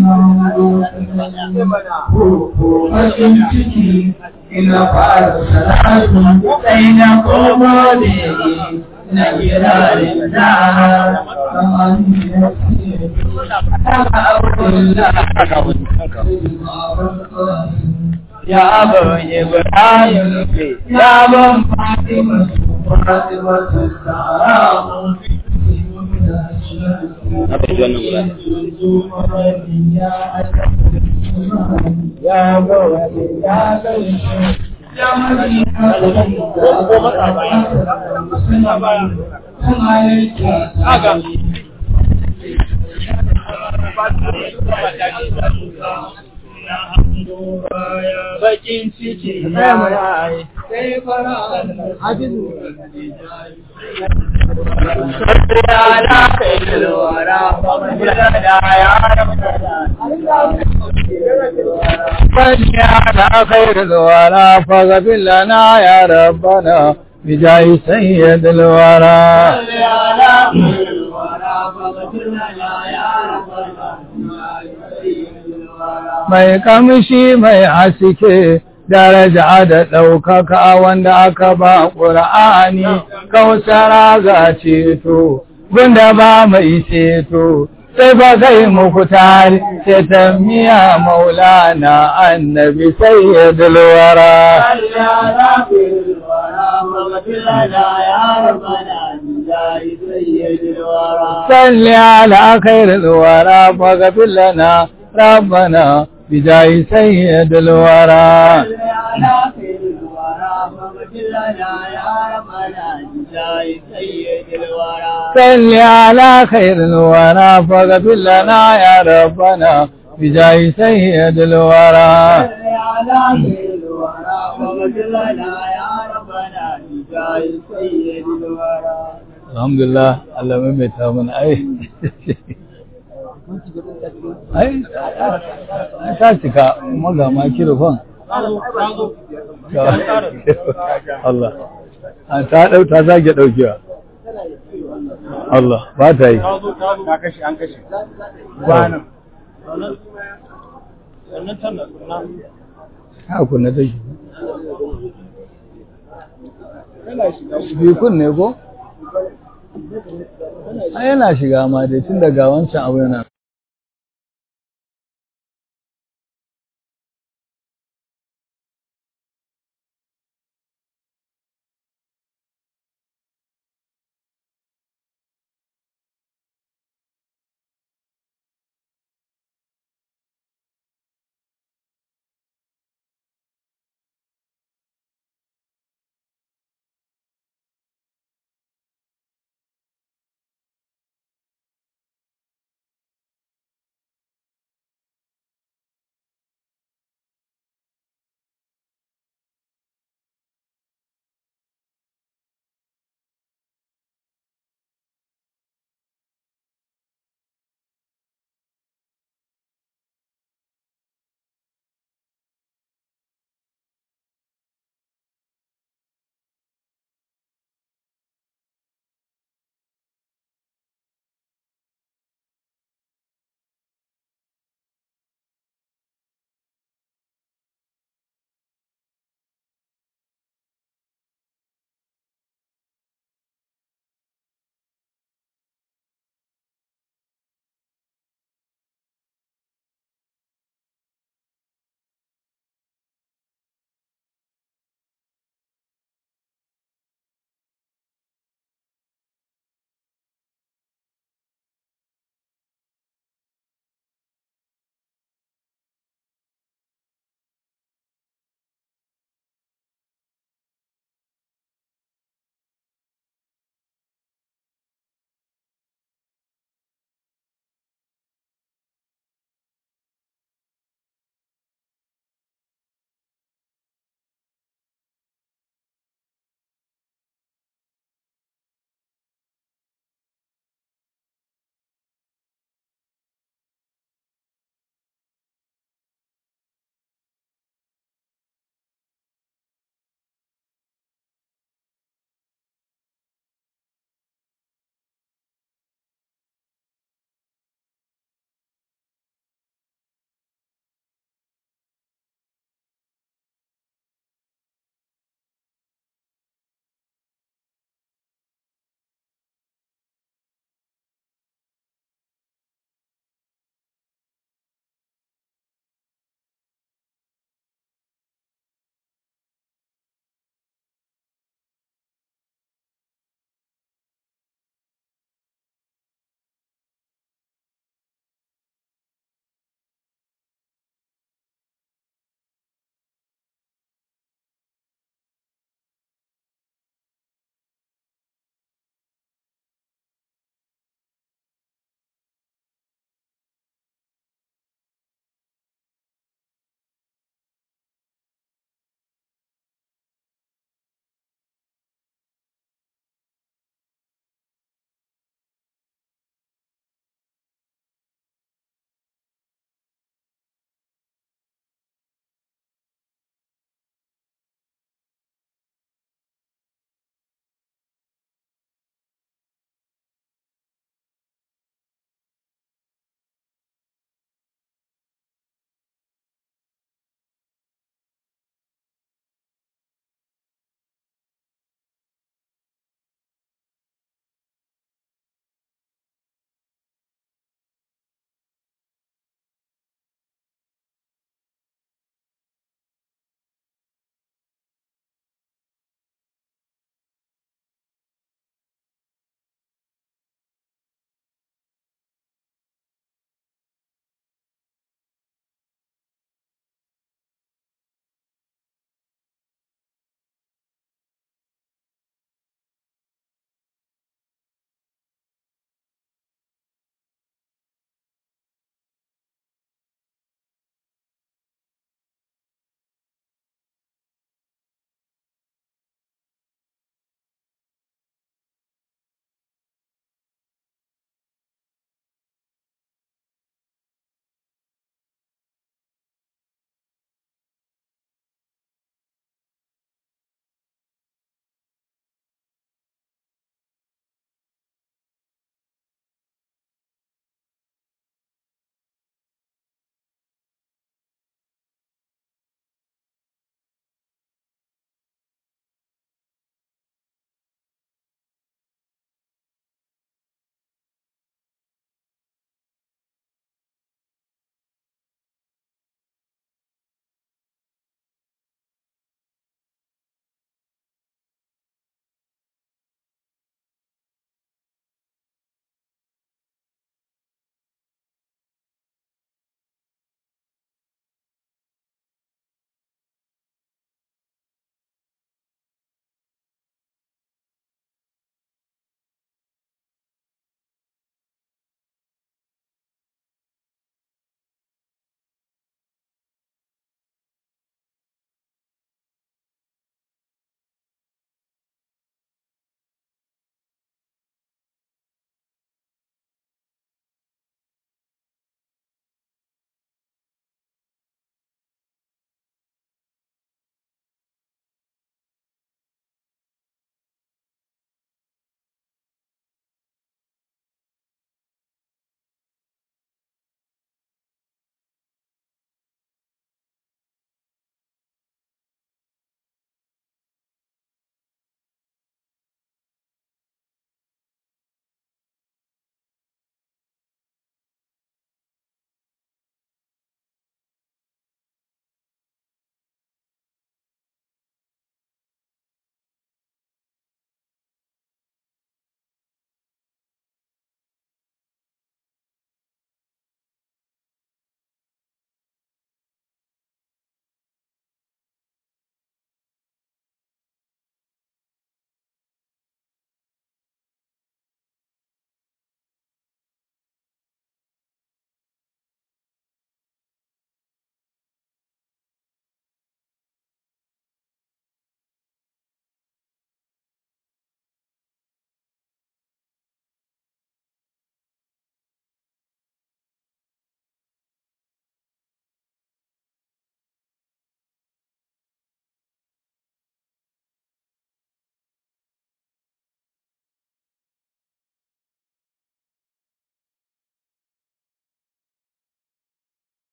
bakin ciki ina fara salatu sai na komo da na kirarin da kamar ya ban Ibrahim ya ban Fatima Fatima salamu ya ba ya bakin ciki ya mai sai fara hadisu ya la kai wara ba da ya فجعلنا خير الورى فاغفر لنا يا ربنا بجاه سيد الورى mai kamshi mai haske daraja da ɗaukaka wanda aka ba ƙur'ani kausara ga ceto gunda ba mai ceto sai ba kai muku tari sai tammiya maulana annabi sayyidul wara salli ala khairil wara faghfir lana rabbana bijai sayyidul wara صل على خير الورى فاغفر لنا يا ربنا بجاه سيد الورى الحمد لله الله مميتا من اي ai ta cika kuma ga ma kirofon Allah a ta ɗau ta zage ɗaukewa Allah ba ta yi ta kashe an kashe kwanan sannan tana ha kunna take bikun ne ko? a yana shiga ma dai tun daga wancan abu yana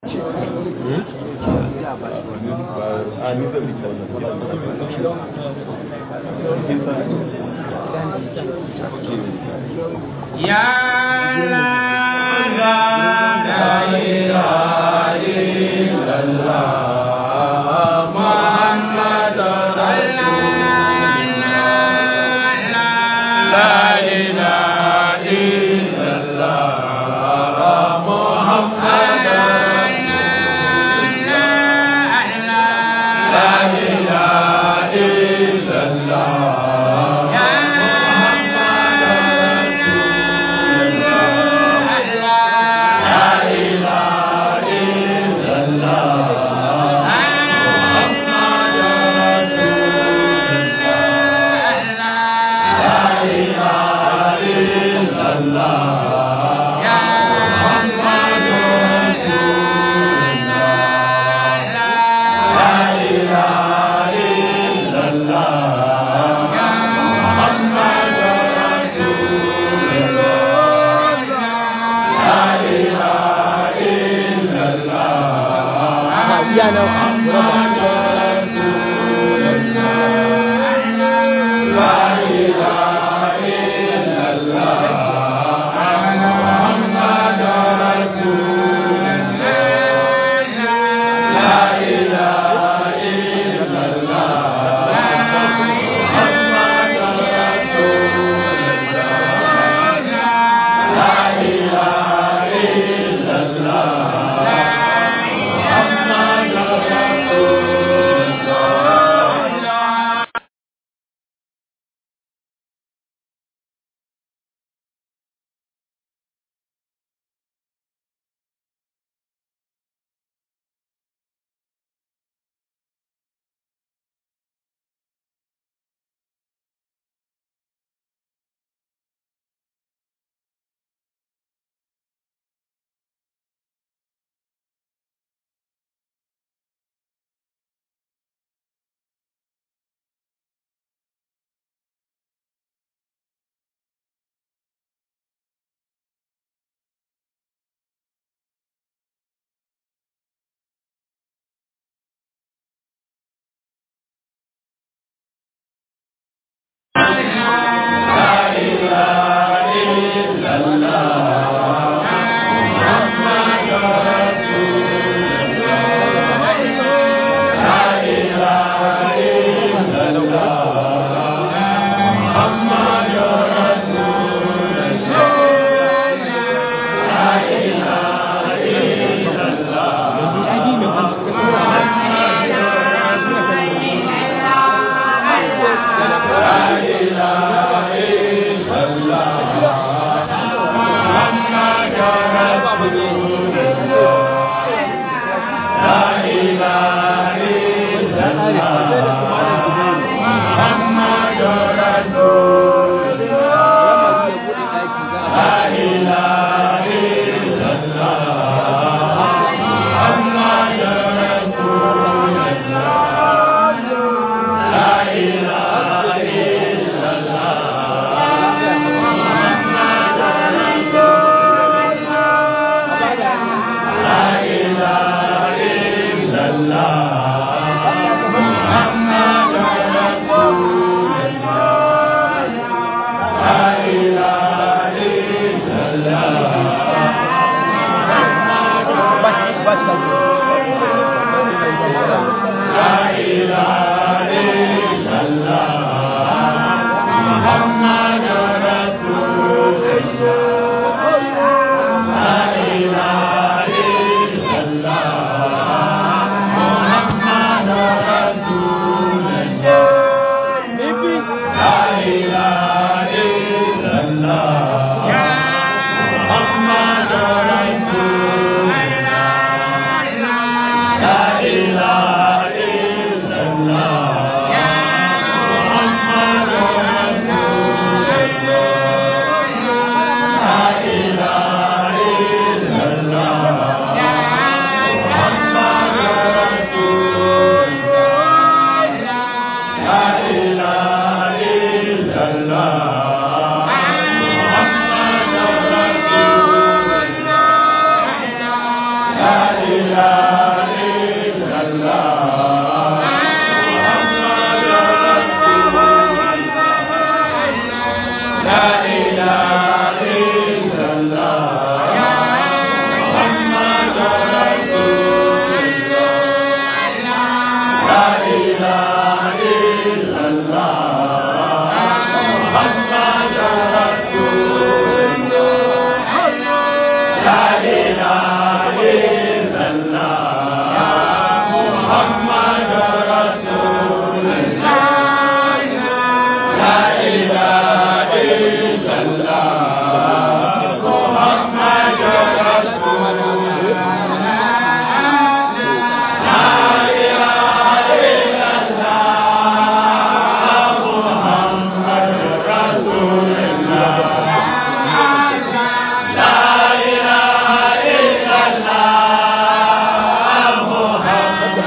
Ya la la ilaha illallah Muhammadur Rasulullah la ilaha illallah Muhammadur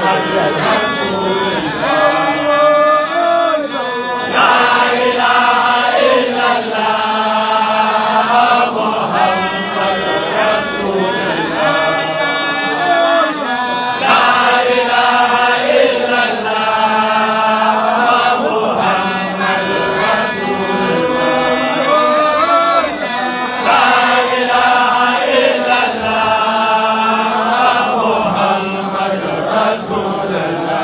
Rasulullah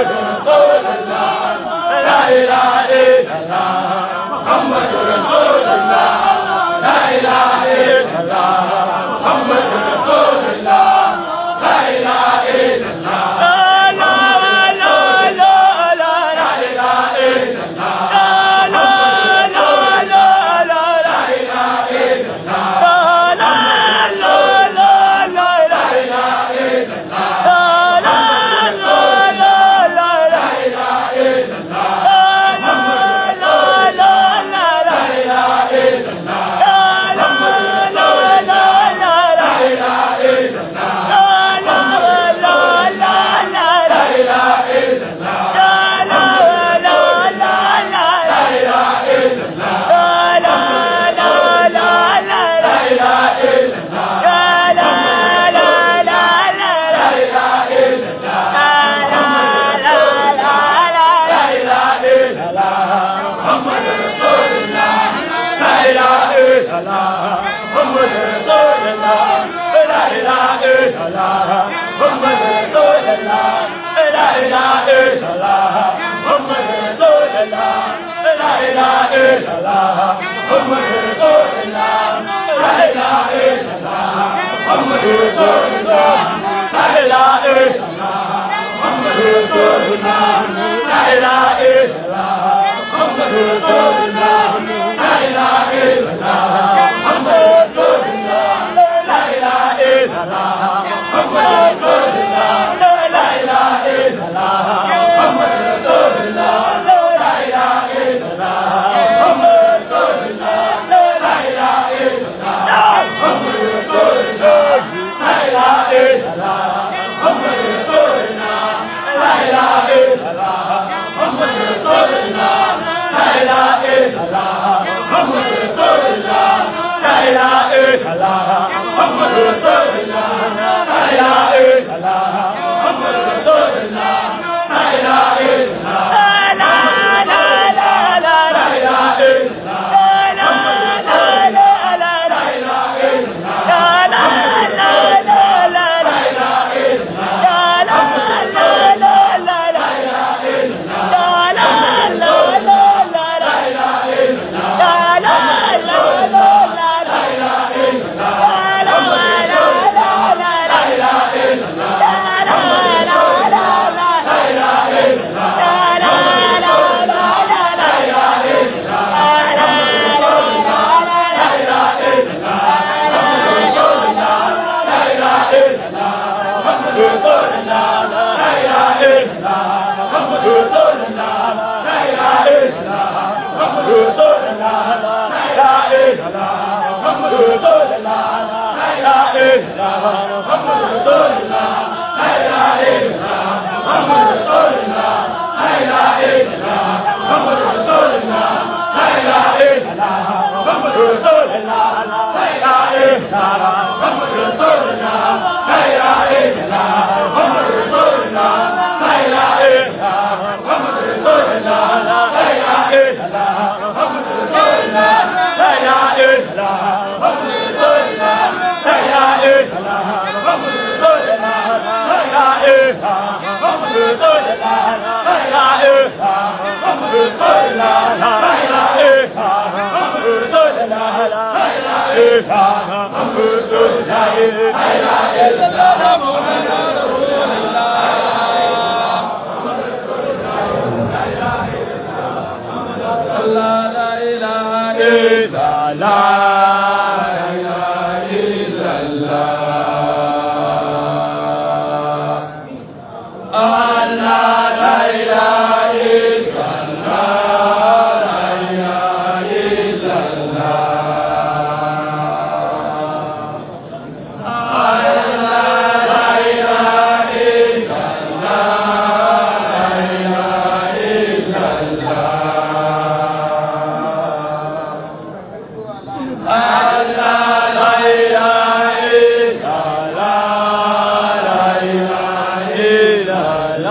la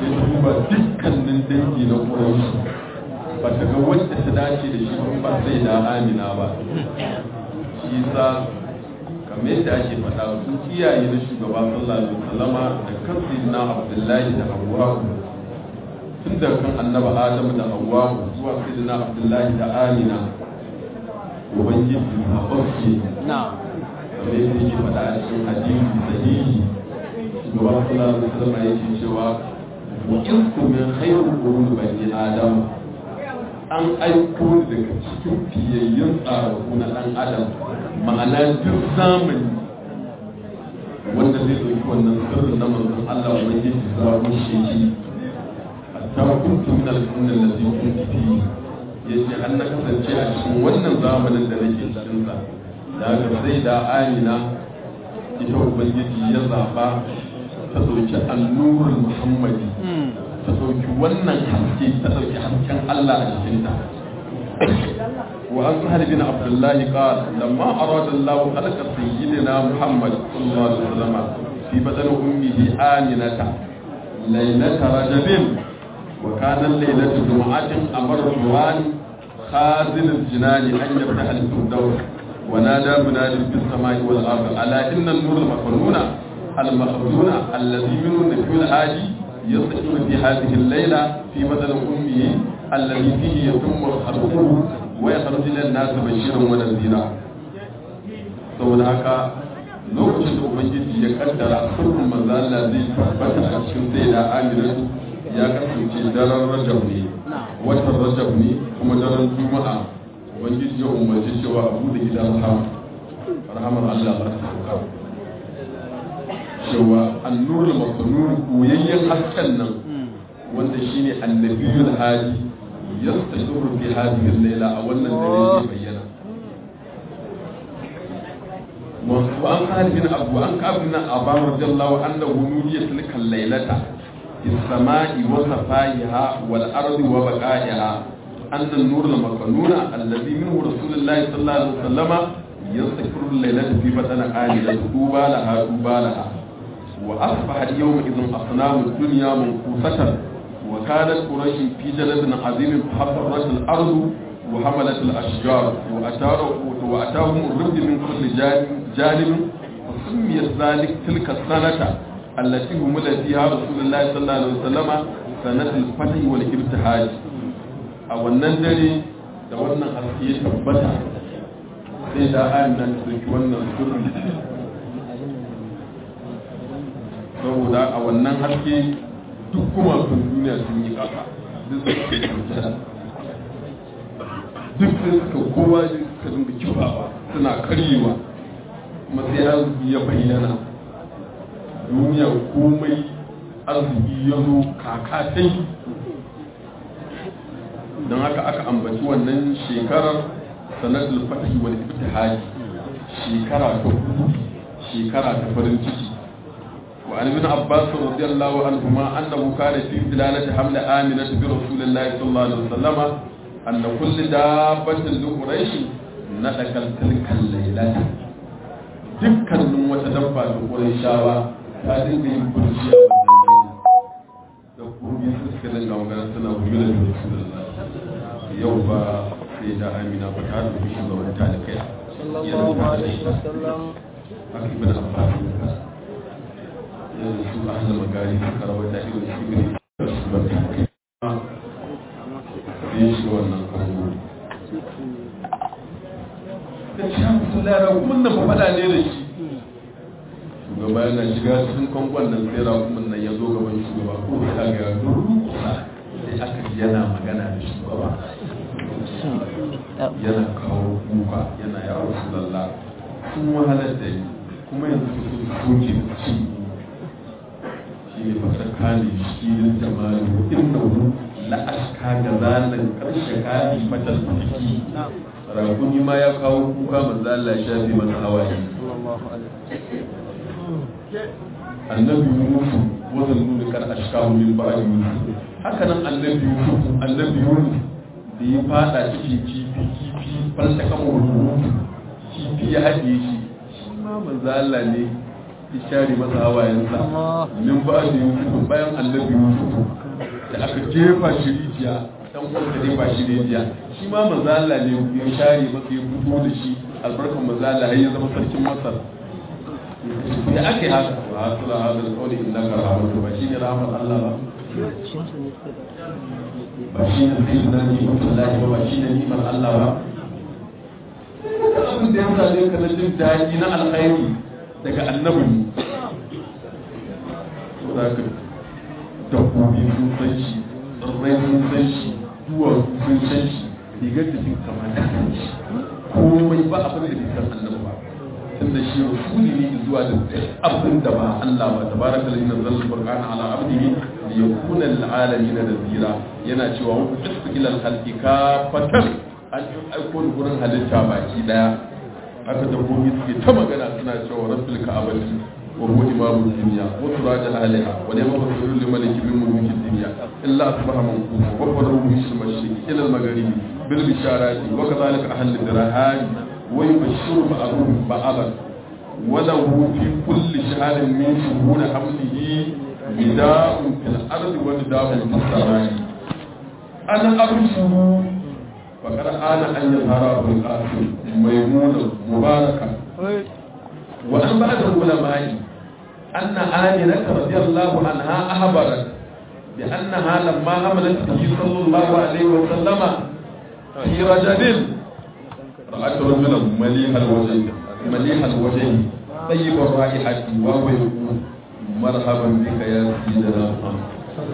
sai ta duba dukkanin dangi na Quraysh ba ta ga wanda ta dace da shi ba sai da Amina ba. Shi sa kamar yadda ake faɗa su iyaye na shugaba sallallahu alaihi wasallama da kan sayyidina Abdullahi da Hawwa tun da kan annabi Adam da Hawwa zuwa sayyidina Abdullahi da Amina ubangiji na barke na kamar yadda yake faɗa a cikin hadisi sahihi shugaba sallallahu alaihi wasallama yake cewa wa in min khayrul qurun bani Adam an aiko daga cikin fiyayyen tsararru na ɗan adam ma'ana duk zamani wanda zai ɗauki wannan sirrin na manzon Allah wanda ya fi sabon sheki a takuntu min alƙunan da zai kunti fi ya ce an na kasance a cikin wannan zamanin da nake cikinsa da haka sai da amina ita ubangiji ya zaɓa ta ɗauki annurin muhammadi ta ɗauki wannan haske ta ɗauki hasken Allah a cikinta. Wa an sahal bin Abdullahi qala lamma arada Allah khalqa sayyidina Muhammad sallallahu alaihi wasallam fi badal ummihi Aminata laylata rajabin wa kana laylatu jumu'atin amara Juwan khazin al-jinan an yaftaha al-firdaus wa nada munadi bis samai wal ardi ala inna an-nur al-maknuna al-makhduna alladhi minhu nabiyul hadi يسكن في هذه الليلة في بدن أمه الذي فيه يتم خلقه ويخرج إلى الناس بشيرا ونذيرا. saboda haka lokacin da ubangiji ya kaddara sirrin manzo Allah zai tabbata a cikin sai da Aminatu ya kasance daren Rajab ne watan Rajab ne kuma daren Juma'a ubangiji ya umarci cewa abu da gidan rahama rahamar Allah ba ta sauka cewa annurul makanun koyayyen hasken nan wanda shine annabiyul hadi yastashuru fi hadhihi al-layla a wannan dare ne bayyana wa an qali bin abu an qabna abar radiyallahu anhu nudiya tilka al-laylata bis-sama'i wa safaiha wal ardi wa baqaiha anna an-nur al-makanuna alladhi minhu rasulullahi sallallahu alaihi wasallama yastashuru al-laylata fi batna alila tuba laha tuba laha وأصبحت يومئذ أصنام الدنيا منقوصة وكانت قريش في جلد عظيم فحفرت الأرض وحملت الأشجار وأتاهم الرد من كل جانب وسميت ذلك تلك السنة التي همل فيها رسول الله صلى الله عليه وسلم سنة الفتح والابتهاج أو النندري da wannan haske ya tabbata sai da ayin nan da wannan sirri saboda a wannan haske duk kuma sun duniya sun yi kasa duk sai suka kowa suka dinga kifawa suna karyewa kuma sai arziki ya bayyana duniya komai arziki ya zo kakatai don haka aka ambaci wannan shekarar sanatul fatahi wal ibtihaj shekara ta shekara ta farin ciki. وعن ابن عباس رضي الله عنهما أنه كان في دلالة حمل آمنة برسول الله صلى الله عليه وسلم أن كل دابة لقريش نتكل تلك الليلة دكا وتدبى لقريشاوة هذه الكرسية تقول يسكن الأمغان سنة وميلة رسول الله يوم سيدة آمنة وتعالى بشي الله تعالى كيها صلى الله عليه وسلم أكي ابن عباس su a hannun magari suka rawar da irin su ne su ba ta kai ya shiga wannan kango da shi haka su lara wannan ba fada ne da shi shugaba yana shiga cikin kangon nan sai rakumin nan ya zo gaban shugaba ko ya ga rukusa sai aka ji yana magana da shugaba yana kawo kuka yana ya rasu lalla sun wahalar da ni kuma yanzu su soke da ci ne fasakani shirin jamali innahu la aska da zalan karshe kadi matal fiki rakuni ma ya kawo kuka manzo Allah ya shafi masa hawaye annabi Yunus wazan nuni kar ashkahu min ba'di haka nan annabi Yunus annabi Yunus da ya fada cikin kifi kifi falta kamar kifi ya haɗe shi shi ma manzo Allah ne ya share masa hawayensa min ba da yusuf bayan annabi yusuf da aka jefa shi rijiya dan uwansa ne ba shi rijiya shi ma manzo Allah ne ya share masa ya fito da shi albarkan manzo Allah har ya zama sarkin Masar ya ake haka wa asala hadal qawli innaka rahmatu ba shi ne rahmat Allah ba ba shi ne sayyidina ni mutullahi ba shi ne ni'mar Allah ba abin da ya same ka na jin daɗi na alkhairi daga annabin za ka dabbobi sun san shi tsirrai sun san shi duwar sun san shi rigar da sun kama da san shi komai ba abin da bai san annabi ba tunda shi rasuli ne zuwa da abin da ba Allah ba tabaraka lillahi nazzal qur'ana ala abdihi li yakuna lil alamin nadhira yana cewa wa qisfu ila al khalqi kafatan an aiko da gurin halitta baki daya haka dabbobi suke ta magana suna cewa rabbil ka'abati wa huwa imamul dunya wa suraj al-aliha wa lam yusir li maliki min mulki dunya illa asbaha manquma wa fadahu min al-mashriq ila al-maghribi bil bisharati wa kadhalika ahli al-dirahati wa yubashshiru ba'dhum ba'dan wa lahu fi kulli shahrin min shuhur hamlihi bida'un fil ardi wa bida'un fis samai ana abshu فقد آن أن يظهر القاسم ميمونة مباركة وأن بعد العلماء أن آمنة رضي الله عنها أخبرت بأنها لما حملت به صلى الله عليه وسلم في رجل رأت رجلا مليح الوجه مليح الوجه طيب الرائحة وهو يقول مرحبا بك يا سيدنا محمد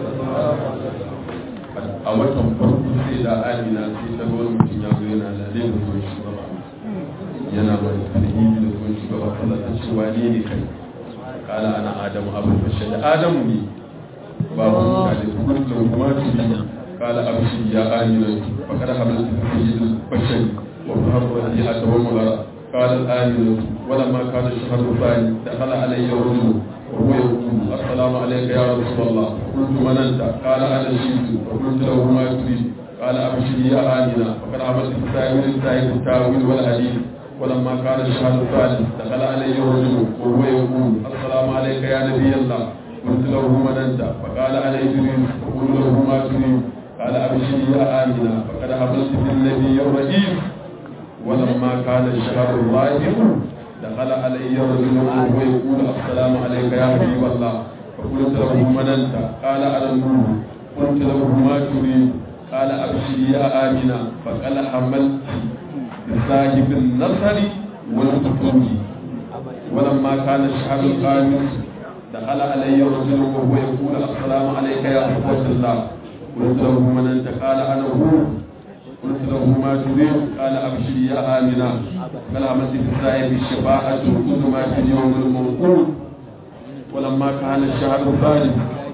a watan farko sai da amina sai ta wani mutum ya zo yana lalai da zuwan shugaba yana wani tarhibi da zuwan shugaba kala ta ce wane ne kai kala ana adamu abin fashe da adamu ne babu mutane su kullum kuma su ne kala abin ya amina fakar hamar su fi yi fashe wa muhammadu ya ta wani mara kala amina ولما كان الشهر الثاني دخل علي رجل وهو يقول السلام عليك يا رسول الله قلت من انت قال انا جئت وقلت له ما تريد قال ابشر يا امنه فقد عملت في سائر السائر التاويل والحديث ولما كان الشهر الثالث دخل علي رجل وهو يقول السلام عليك يا نبي الله قلت له من انت فقال انا ادريس وقلت له ما تريد قال ابشر يا امنه فقد عملت بالنبي الرئيس ولما كان الشهر الرابع دخل علي رجل وهو يقول السلام عليك يا حبيب الله فقلت له من انت قال انا النور قلت له ما تريد قال ابشر يا امنه فقال حملت بصاحب النصر والفتوح ولما كان الشهر الخامس دخل علي رجل وهو يقول السلام عليك يا صفوة الله قلت له من انت قال انا هو قلت له ما تريد قال ابشر يا امنه كلامتي في صاحب الشفاعه وكل ما في اليوم المنقول ولما كان الشهر الثالث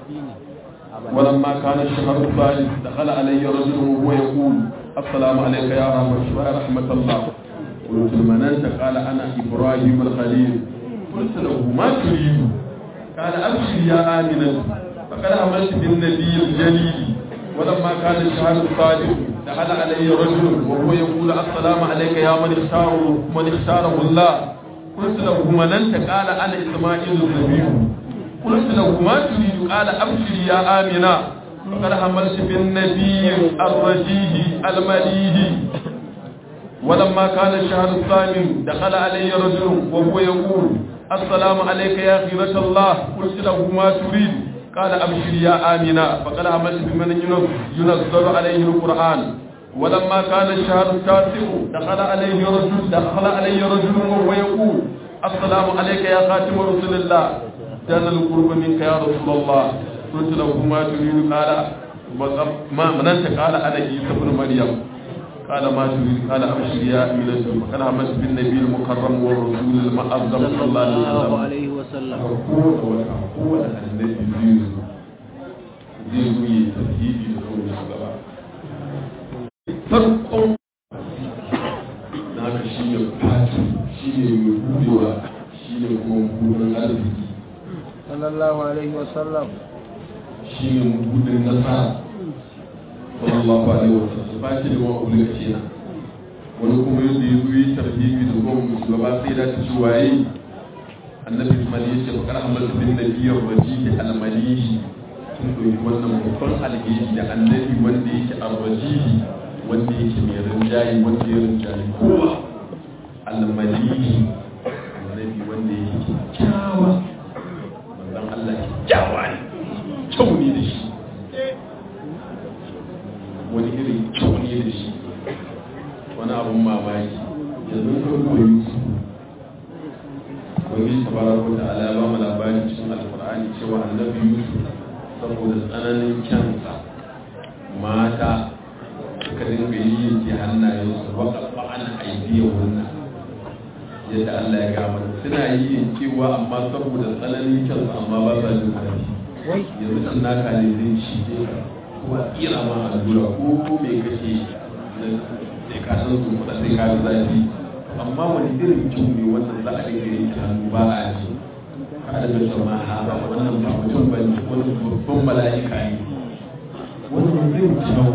ولما كان الشهر الثالث دخل علي رجل وهو يقول السلام عليك يا رحمة الله قلت من انت قال انا ابراهيم الخليل قلت له ما تريد قال ابشر يا امنه فقد عملت بالنبي الجليل ولما كان الشهر الثالث دخل علي رجل وهو يقول السلام عليك يا من اختاره من اختاره الله قلت له من انت قال انا اسماعيل النبي قلت له ما تريد قال ابشر يا امنه فقد حملت بالنبي الرجيه المليه ولما كان الشهر الثامن دخل علي رجل وهو يقول السلام عليك يا خيرة الله قلت له ما تريد قال أبشر يا آمنة فقد عملت بمن ينزل عليه القرآن ولما كان الشهر التاسع دخل عليه رجل دخل عليه رجل وهو يقول السلام عليك يا خاتم رسول الله جاز القرب منك يا رسول الله قلت له ما تريد قال ما مننت قال أنا عيسى بن مريم قال ما تريد قال أبشر يا آمنة فقد عملت بالنبي المكرم والرسول المعظم صلى الله عليه وسلم هو الذي zai zo yi tarhibi da kawai shugaba farkon na haka shi ne fati shi ne mai budewa shi ne kuma buɗin arziki sallallahu alaihi wasallam shi ne buɗin nasara sallallahu alaihi wasallam fati da ma'ulika kenan wani kuma yadda ya zo yi tarhibi da kawai shugaba sai da ta ci waye annabi Ismail ya ce bakar hamadu bin nabiyar wajihi almalihi sun ɗauki wannan babban alheri da annabi wanda yake arwajihi wanda yake mai rinjaye wanda ya rinjaye kowa almalihi annabi wanda yake kyawa manzon Allah kyawa ne kyau ne da shi wani irin kyau ne da shi wani abun mamaki yanzu kan koyi wani tabaraka da ala ba mu labari cikin alqur'ani cewa annabi Yusuf saboda tsananin kyansa mata suka dinga yi yanke hannayensu waka ba'ana aidiya wannan yadda Allah ya gama suna yi yankewa amma saboda tsananin kyansa amma ba sa jin harafi yanzu kan naka ne zai ci kuma kira ma allura ko me kake sai ka san su kuma sai ka zafi amma wani irin kyau ne wannan za a dinga yanke hannu ba a ji kada da sama ha wannan ba mutum ba ne wani babban mala'ika ne wannan zai kyau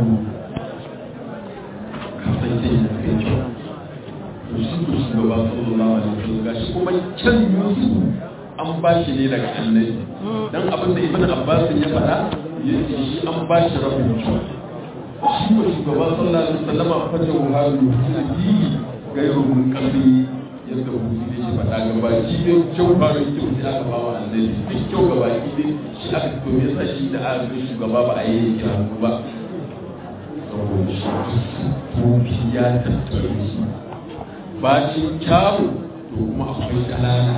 kafin sai ya kai kyau to shi ko shugaba sallallahu alaihi wasallam gashi kuma kyan Yusuf an ba shi ne daga annabi dan abin da Ibn Abbas ya faɗa yace shi an ba shi rabin kyau shi ko shugaba sallallahu alaihi wasallam fata wahalu shi gairu mun kalbi yadda hutu ne shi faɗa gaba shi ne kyau farin kyau sai aka ba wa annabi duk kyau gaba shi ne shi aka to me yasa shi da aka ga shugaba ba a yi kira ba saboda shi to ya tattare shi bacin kyawu to kuma akwai jalala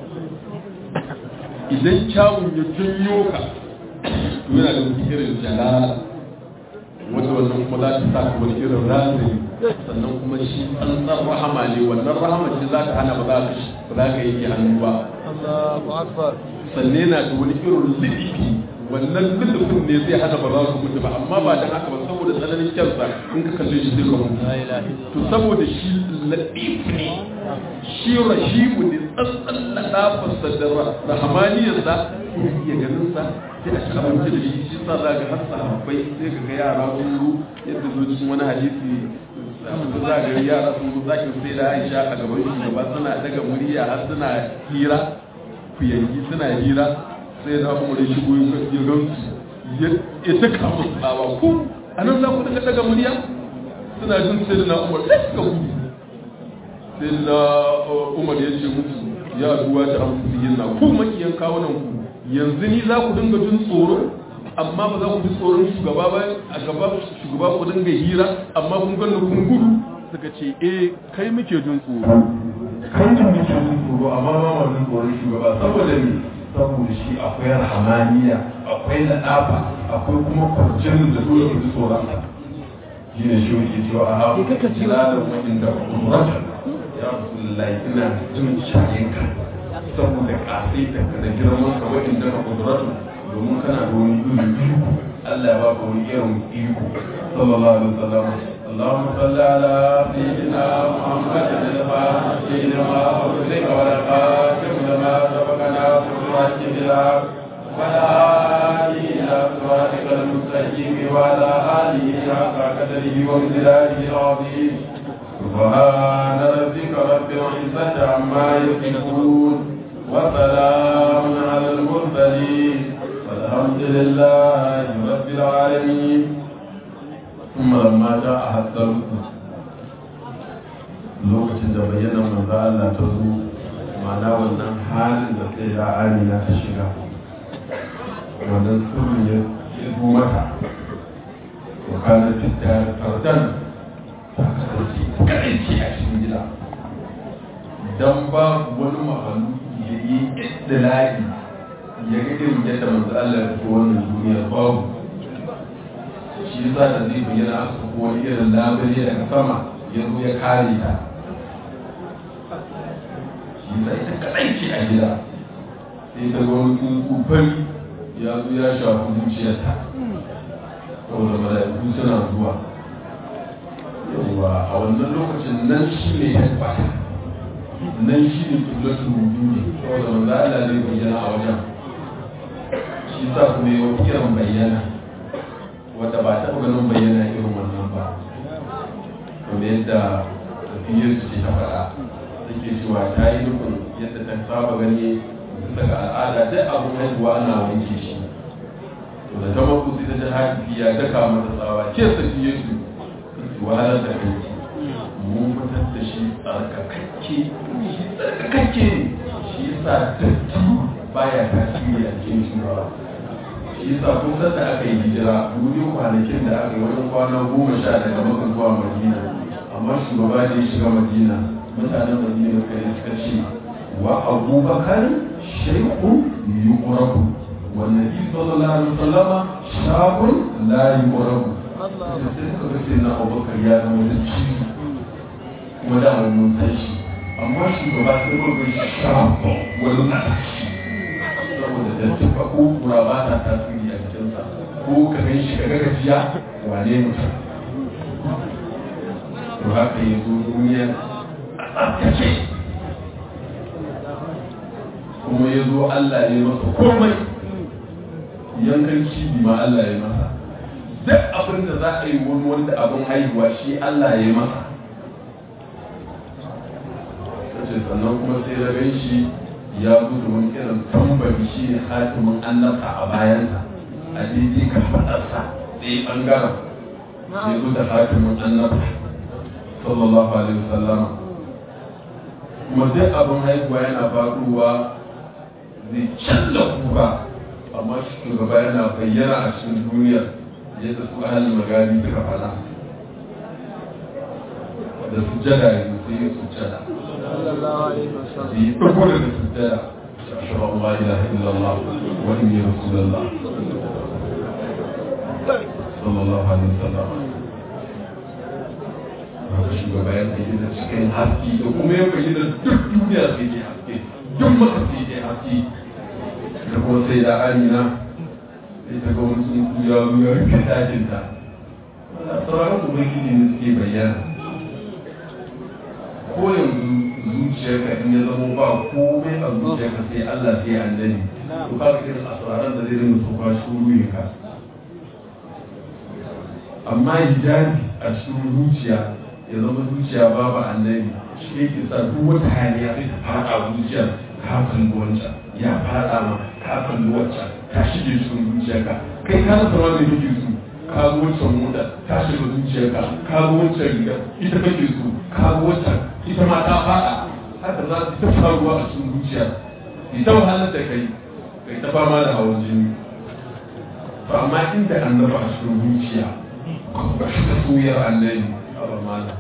idan kyawun ya janyo ka to yana da wani irin jalala wanda wannan kuma za ta sa wani irin razari sannan kuma shi tsantsar rahama ne wannan rahama ce za ta hana ba za ka ba za ka yi hannu ba Allahu akbar sannan yana da wani irin lidifi wannan lidifin ne zai hana ba za ka mutu ba amma ba dan haka ba saboda tsananin kyansa in ka kalle shi zai ka mutu to saboda shi latif ne shi rahimu ne tsantsan ladafarsa da rahamaniyarsa ya ganin sa sai a ci abinci da shi shi sa za ga har sahabbai sai ka ga yara sun zo yadda zo cikin wani hadisi za ga yara sun zo zakin sai da Aisha a gaban shugaba suna daga murya har suna hira kuyangi suna hira sai da Umar ya shigo ya gansu ya ta kama tsawa ko anan za ku daga daga murya suna jin sai da Umar sai suka gudu sai da Umar ya ce musu ya duwa ta amsu yin na ku makiyan kawunan ku yanzu ni za ku dinga jin tsoro amma ba za ku ji tsoron shugaba ba a gaba shugaba ku dinga hira amma kun ganna kun gudu suka ce eh kai muke jin tsoro kai ne muke jin tsoro amma ba mu jin tsoron shugaba saboda ni saboda shi akwai rahamaniya akwai nadafa akwai kuma kwarjinin da dole ku ji tsoron sa shi ne shi yake cewa a hawo kaka ce da mutum da kurata ya rasulullahi ina jin shayinka saboda kasai da da girman ka wajen da kudratu domin kana da wani irin iko Allah ya ba ka wani irin iko sallallahu alaihi wasallam اللهم صل على سيدنا محمد الفاتح لما أغلق والخاتم لما سبقنا بالحق بالحق وعلى آله إلى صراطك المستقيم وعلى آله حق قدره ومقداره العظيم سبحان ربك رب العزة عما يصفون وسلام على المرسلين والحمد لله رب العالمين ثم لما جاء حتى lokacin da bayyana manzo Allah ta zo ma'ana wannan halin da sai da Amina ta shiga wannan sirri ya zo mata to kana ta tardan ta kasance kai ce a cikin gida dan ba wani mahaluki ya yi istilahi ya ga irin yadda manzo Allah ya zo wannan duniya babu shi yasa da zai bayyana a cikin wani irin labari daga sama ya zo ya kare ta shi yasa ita kaɗai ce a gida sai ta ga wani tsutsufari ya zo ya shafi zuciyarta saboda mala'iku suna zuwa yawa a wannan lokacin nan shi ne ya kwata nan shi ne kullatul wujudi saboda manzo Allah zai bayyana a wajen shi yasa kuma ya wata irin bayyana wadda ba ta ganin bayyana irin wannan ba kuma yadda tafiyar su ce ta faɗa take cewa ta yi nufin yadda ta saba gani daga al'ada duk abin haihuwa ana wanke shi to da ta mako sai ta ji haifi ya daka mata tsawa ke safiye su su wahalar da kai mun fitar da shi tsarkakakke shi tsarkakakke shi yasa datti baya tasiri a cikin shi ba shi yasa kun san da aka yi hijira duniya kwanakin da aka yi wajen kwana goma sha daga maka zuwa madina amma shugaba da ya shiga madina mutanen madina kai suka ce wa abubakar shaikun yuqrabu wa nabi sallallahu alaihi wasallama shabun la yuqrabu sai suka ce na abubakar ya zama da ciwo kuma da mun san shi amma shugaba sai ko ga shabun wani matashi saboda da tuka ko kura ba ta tasiri a cikinsa ko ka gan shi ka ga gajiya wane mutum to haka ya zo duniya a tsaftace kuma ya zo Allah ya masa komai yankan cibi ma Allah ya masa duk abin da za a yi wani wanda abin haihuwa shi Allah ya masa sannan kuma sai da gan shi ya zo da wani irin tambari shi ne hatimin annabta a bayansa a daidai kan faɗarsa ɗaya ɓangaren ya zo da hatimin annabta sallallahu alaihi wasallama kuma duk abin haihuwa yana faruwa zai canza kuka amma shugaba yana bayyana a cikin duniya yadda su ahalin magani suka fada da sujjada yanzu sai yin sujjada yi ɗago daga sujjada ashhadu an la ilaha illallah wa inni rasulullah sallallahu alaihi wasallam haka shugaba ya bayyana cikin haske da kuma ya bayyana duk duniya sai ke haske duk maka sai ke haske da kuma sai da amina sai ta ga wani sun ya ya rufe dakinta sauraron ubangiji ne suke bayyana ko yanzu zuciyarka in ya zama ba komai a zuciyarka sai Allah sai annabi to ka ga irin asraran da zai rinka soka shuru ka amma hijabi a cikin zuciya ya zama zuciya babu annabi shi yake sa duk wata haniya sai ta fada zuciyar ka kalli wancan ya fada ma ka kalli wancan ta shige cikin zuciyarka kai ka rasa wanda kake so ka ga wancan mota ta shiga zuciyarka ka ga wancan riga ita kake so ka ga wancan ita ma ta fada haka za ta faruwa a cikin zuciya ita wahalar da kai kai ta fama da hawan jini to amma inda annaba a cikin zuciya ba shi da soyar annabi a ramana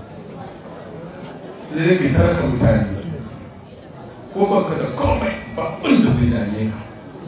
sai dai kai taraka mutane ko ba ka da komai ba wanda zai dame ka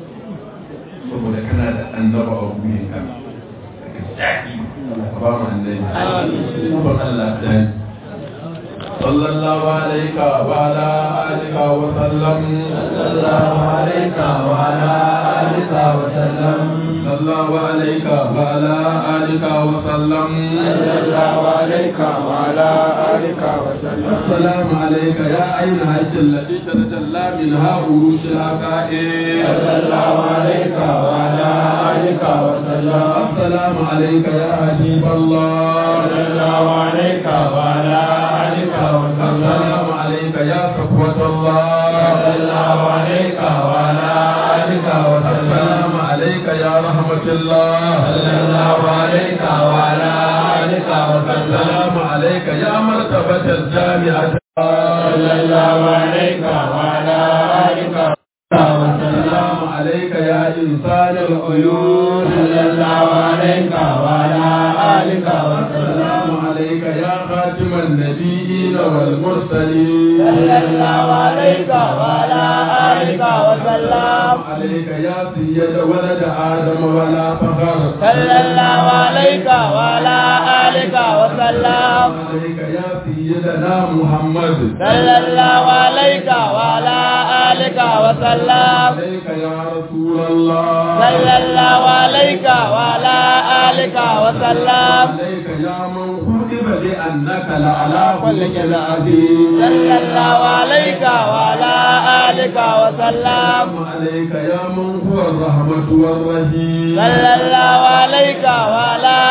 saboda kana da annaba a wurin ka daɗi ba mu annabi ko ba Allah dai sallallahu alaihi wa ala alihi wa sallam sallallahu alaihi wa ala alihi wa sallam sallallahu alaihi wa ala alihi wa sallam sallallahu alaihi wa ala alihi wa sallam assalamu alayka ya ayna hajj allati tajalla minha urush al-aqaid sallallahu alaihi wa ala alihi wa sallam assalamu alayka ya habib allah sallallahu alaihi wa ala alihi السلام عليك يا صفوة الله صلى الله عليك وعلى آلك وسلم السلام عليك يا رحمة الله صلى الله عليك وعلى آلك وسلم السلام عليك يا مرتبة الجامعة صلى الله عليك وعلى آلك السلام عليك يا إنسان العيون صلى الله عليك وعلى آلك والسلام عليك يا خاتم النبيين والمرسلين صلى الله عليك وعلى آلك وسلم عليك يا سيد ولد آدم ولا فخر صلى الله عليك وعلى آلك وسلم عليك يا سيدنا محمد صلى الله عليك وعلى آلك وسلم عليك يا رسول الله صلى الله عليك وعلى آلك وسلم عليك يا من خطب لأنك لعلى خلق عظيم صلى الله عليك وعلى آلك وسلم عليك يا من هو الرحمة والرحيم صلى الله عليك وعلى آلك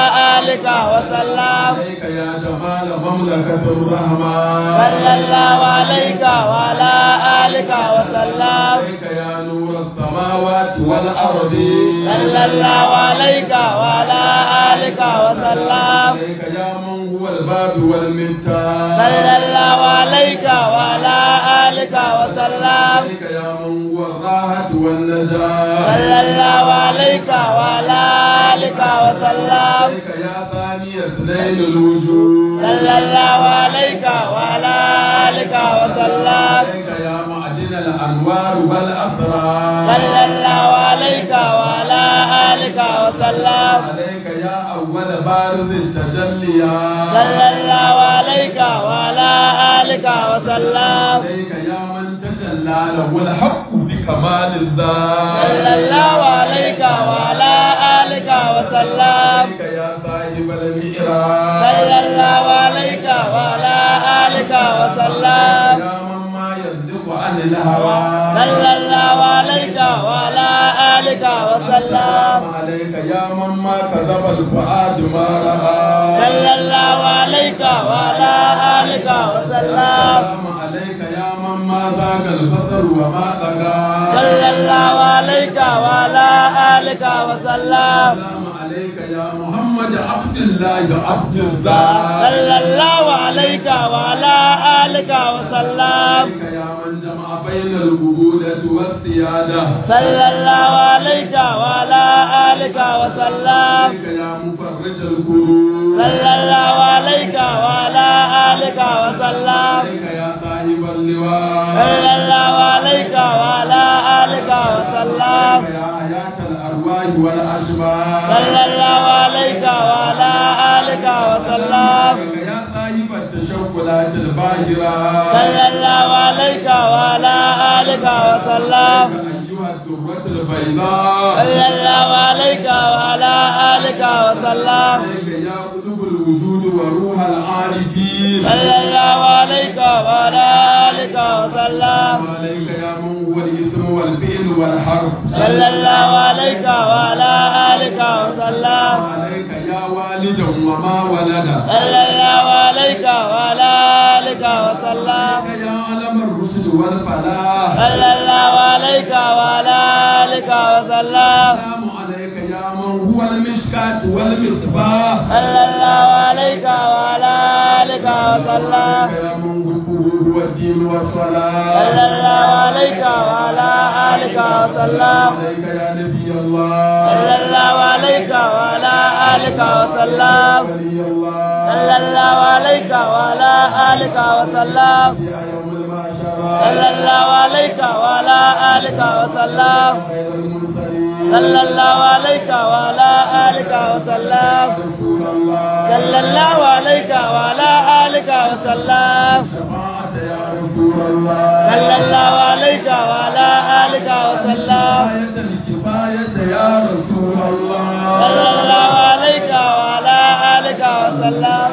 آلك وسلم عليك يا جمال مملكة الرحمن صلى الله عليك وعلى آلك وسلم عليك يا نور السماوات والأرض صلى الله عليك وعلى آلك وسلم عليك يا من هو الباب والمفتاح صلى الله عليك وعلى آلك وسلم عليك يا من هو الراحة والنجاة صلى الله عليك وعلى آلك وسلم عليك يا ثاني اثنين الوجود صلى الله عليك وعلى آلك وسلم عليك يا معدن الأنوار والأسرار صلى الله عليك وعلى آلك وسلم عليك يا أول بارز التجليات صلى الله عليك وعلى آلك وسلم عليك يا من تجلى له الحق بكمال الذات صلى الله عليك وعلى آلك وسلم عليك يا صاحب المئراج صلى الله عليك وعلى آلك وسلم يا من ما يصدق عن الهوى صلى الله عليك وعلى آلك وسلم عليك يا من ما كذب الفؤاد ما رأى صلى الله عليك وعلى آلك وسلم عليك يا من ما ذاق البصر وما طغى صلى الله عليك وعلى آلك وسلم السلام عليك يا محمد عبد الله عبد الله صلى الله عليك وعلى آلك وسلم عليك يا من جمع بين القبولة والسيادة صلى الله عليك وعلى آلك وسلم عليك يا مفرج الكروب صلى الله عليك وعلى آلك وسلم عليك يا صاحب اللواء صلى الله عليك وعلى آلك وسلم عليك يا حياة الأرواح والأشباح صلى الله عليك وعلى آلك وسلم عليك يا صاحب التشوقات الباهرة صلى الله عليك وعلى آلك وسلم أيها الدرة البيضاء صلى الله عليك وعلى آلك وسلم عليك يا قلوب الوجود وروح العارفين صلى الله عليك وعلى آلك وسلم عليك يا من هو الاسم والفعل والحرف صلى الله عليك وعلى آلك وسلم عليك يا والدا وما ولد صلى الله عليك وعلى آلك وسلم عليك يا علم الرشد والفلاح صلى الله عليك وعلى آلك وسلم السلام عليك يا من هو المشكاة والمصباح صلى الله عليك وعلى آلك وسلم عليك يا من ذكره هو الدين والصلاة صلى الله عليك وعلى آلك وسلم عليك يا نبي الله صلى الله عليك وعلى آلك وسلم ولي الله صلى الله عليك وعلى آلك وسلم يا يوم المعشرة صلى الله عليك وعلى آلك وسلم خير المرسلين صلى الله عليك وعلى آلك وسلم رسول الله صلى الله عليك وعلى آلك وسلم شفاعة يا رسول الله صلى الله عليك وعلى آلك وسلم آية الكفاية يا رسول الله صلى الله عليك وعلى آلك وسلم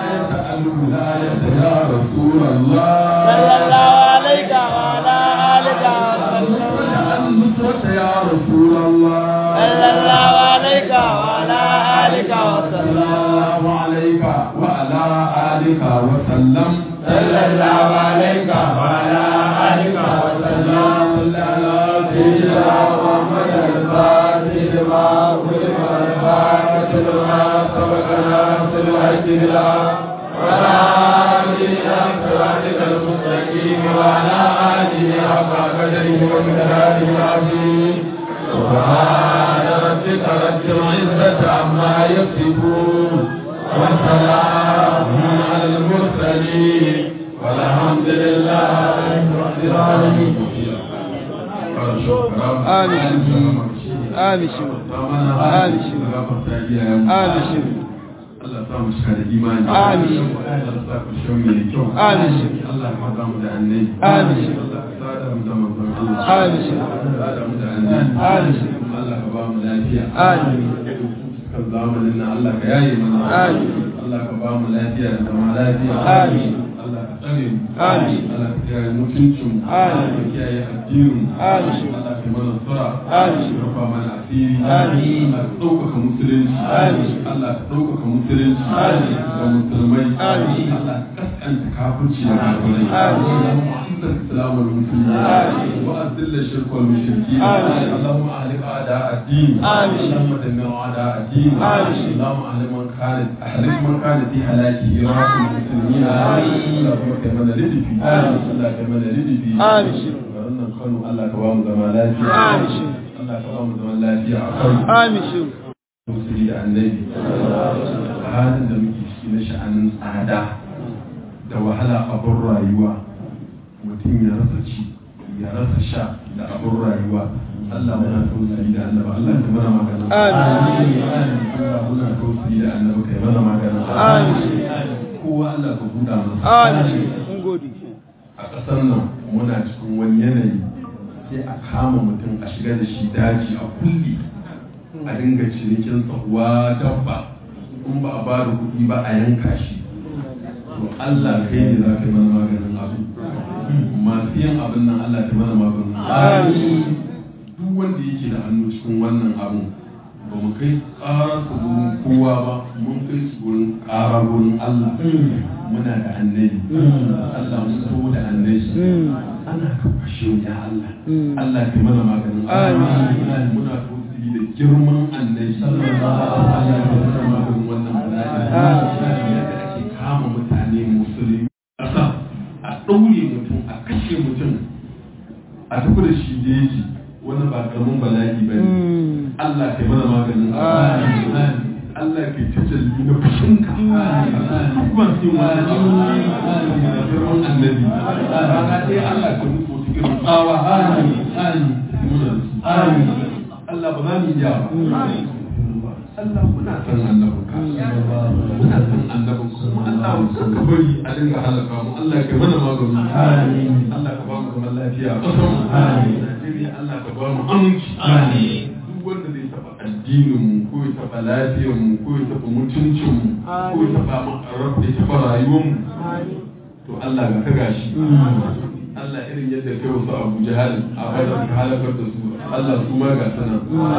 الولاية يا رسول الله صلى الله عليك وعلى آلك وسلم النصرة يا رسول الله صلى الله عليك وعلى آلك وسلم الله عليك وعلى آلك وسلم صلى الله عليك وعلى آلك وسلم صلى على سيدنا محمد الفاتح لما أغلق والفاتح لما سبقنا في الحج بالله وعلى آله صراطك المستقيم وعلى آله حق قدره ومقداره العظيم سبحان ربك رب العزة عما يصفون وسلام على المرسلين والحمد لله رب العالمين. آمين آمين آمين آمين Allah sa mu shiga da imani. Amin. Allah sa ku shi mai kyau. Amin. Allah ka ba mu da annabi. Amin. Allah ka sada mu da manzon Allah. Amin. Allah ka sada mu da annabi. Amin. Allah ka ba mu lafiya. Amin. Kan zamanin nan Allah ka yaye mana. Amin. Allah ka ba mu lafiya da zama lafiya. Amin. Allah ka tsare mu amin Allah ka kiyaye mutuncin mu amin ka kiyaye addinin mu amin Allah ka mana tsara amin ka rufa mana asiri amin Allah ka ɗaukaka musulunci amin Allah ka ɗaukaka musulunci amin da musulmai amin Allah ka kaskanta kafirci da kafirai amin الإسلام والمسلمين وأذل الشرك والمشركين اللهم أهلك أعداء الدين اللهم دمر أعداء الدين اللهم أهلك من كان أهلك من كان في هلاكه راس المسلمين اللهم كما نريد في الله كما نريد في ورنا نخلو الله كوام زمان لا في الله كوام زمان لا في آمين مسلمين النبي هذا دمك في شأن أعداء da wahala a bar rayuwa mutum ya rasa ci ya rasa sha da abin rayuwa Allah muna tausayi da annaba Allah ka mana magana amin Allah muna tausayi da annaba kai mana magana amin kowa Allah ka buɗa masa amin mun gode a ƙasar nan muna cikin wani yanayi sai a kama mutum a shiga da shi daji a kulli a dinga cinikin tsawa dabba in ba a ba da kuɗi ba a yanka shi to Allah kai ne za ka yi mana maganin abu masu yin abin nan Allah ta mana maganin amin duk wanda yake da hannu cikin wannan abin ba mu kai ƙarar su gurin kowa ba mun kai su gurin ƙara gurin Allah muna da annabi Allah mun so da annabi ana kashe ya Allah Allah ta mana maganin amin muna tausayi da girman annabi sallallahu alaihi wasallam maganin wannan bala'i kama mutane musulmi ƙasa a ɗaure mutum a kashe mutum a tafi da shi jeji wani ba karamin bala'i ba ne Allah kai mana maganin Allah kai tajalli na fushinka duk ban sai wani girman annabi rana ɗaya Allah ka mutu wata irin tsawa Allah ba za mu iya ba Allah muna san annabinka muna san annabinka kuma Allah ka bari a dinga halaka mu Allah ka mana magani amin Allah ka ba mu zaman lafiya a ƙasar mu amin Najeriya Allah ka ba mu aminci amin duk wanda zai taba addinin mu ko ya taba lafiyar mu ko ya taba mutuncin mu ko ya taba makarar ya taba rayuwar mu to Allah ga ka gashi Allah irin yadda kai wasu Abu Jahal a badar ka halakar da su Allah su ma ga sana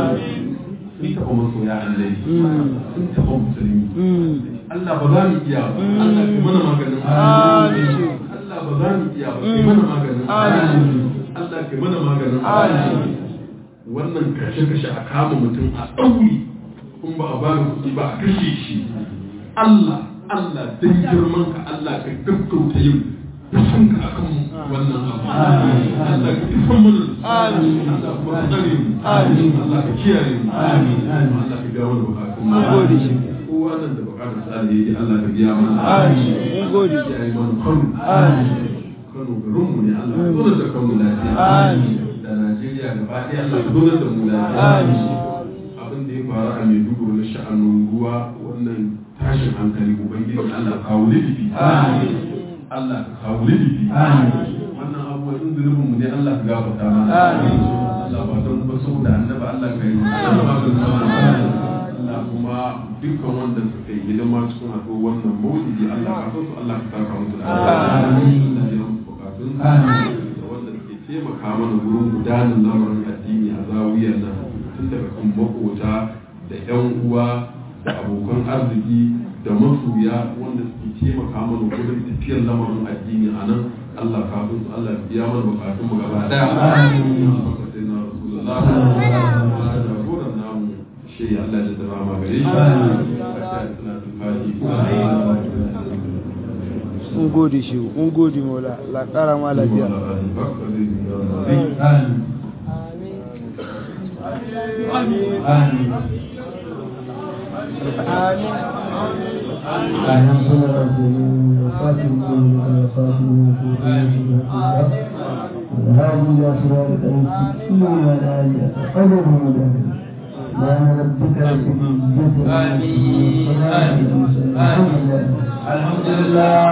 sun taɓa masoya Allah sun taɓa musulmi Allah ba za mu iya ba Allah ka mana maganin Allah ba za mu iya ba ka mana maganin Allah ka mana maganin wannan kashe-kashe a kama mutum a ɗauri kun ba a ba da kuɗi ba a kashe shi Allah Allah don girman ka Allah ka gaggauta yin kusan ka akan wannan abu Allah ka isan mana Allah kuma ka tsare mu Allah ka kiyaye mu Allah ka gawo da bukatun mu gode shi kowa nan da bukatun sa da yake Allah ka biya mana mun gode shi ayi mana kanu kanu garin mu ne Allah ka zo da kanu lafiya da Najeriya gaba ɗaya Allah ka zo da mu lafiya abin da ya faru a Maiduguri na sha'anin ruwa wannan tashin hankali ubangiji Allah ka kawo lifi Allah ka kawo lifi wannan abubuwan in zunubin mu ne Allah ka gafarta mana Allah ba don ba saboda annaba Allah ka yi Allah kuma dukkan wanda suka yi hidima cikin haɗo wannan maulidi Allah ka so su Allah ka saka musu da amin Allah ya musu bukatun da wanda suke taimaka mana gurin gudanar lamarin addini a zawiyar nan tun daga kan makota da ƴan uwa da abokan arziki da masoya wanda suke taimaka mana gurin tafiyar lamarin addini a nan Allah ka so su Allah ya biya mana bukatun mu gaba daya amin sai na rasulullah jagoran namu shi Allah da zama ma gare shi mun gode shi mun gode mola la kara ma lafiya amin amin الحمد لله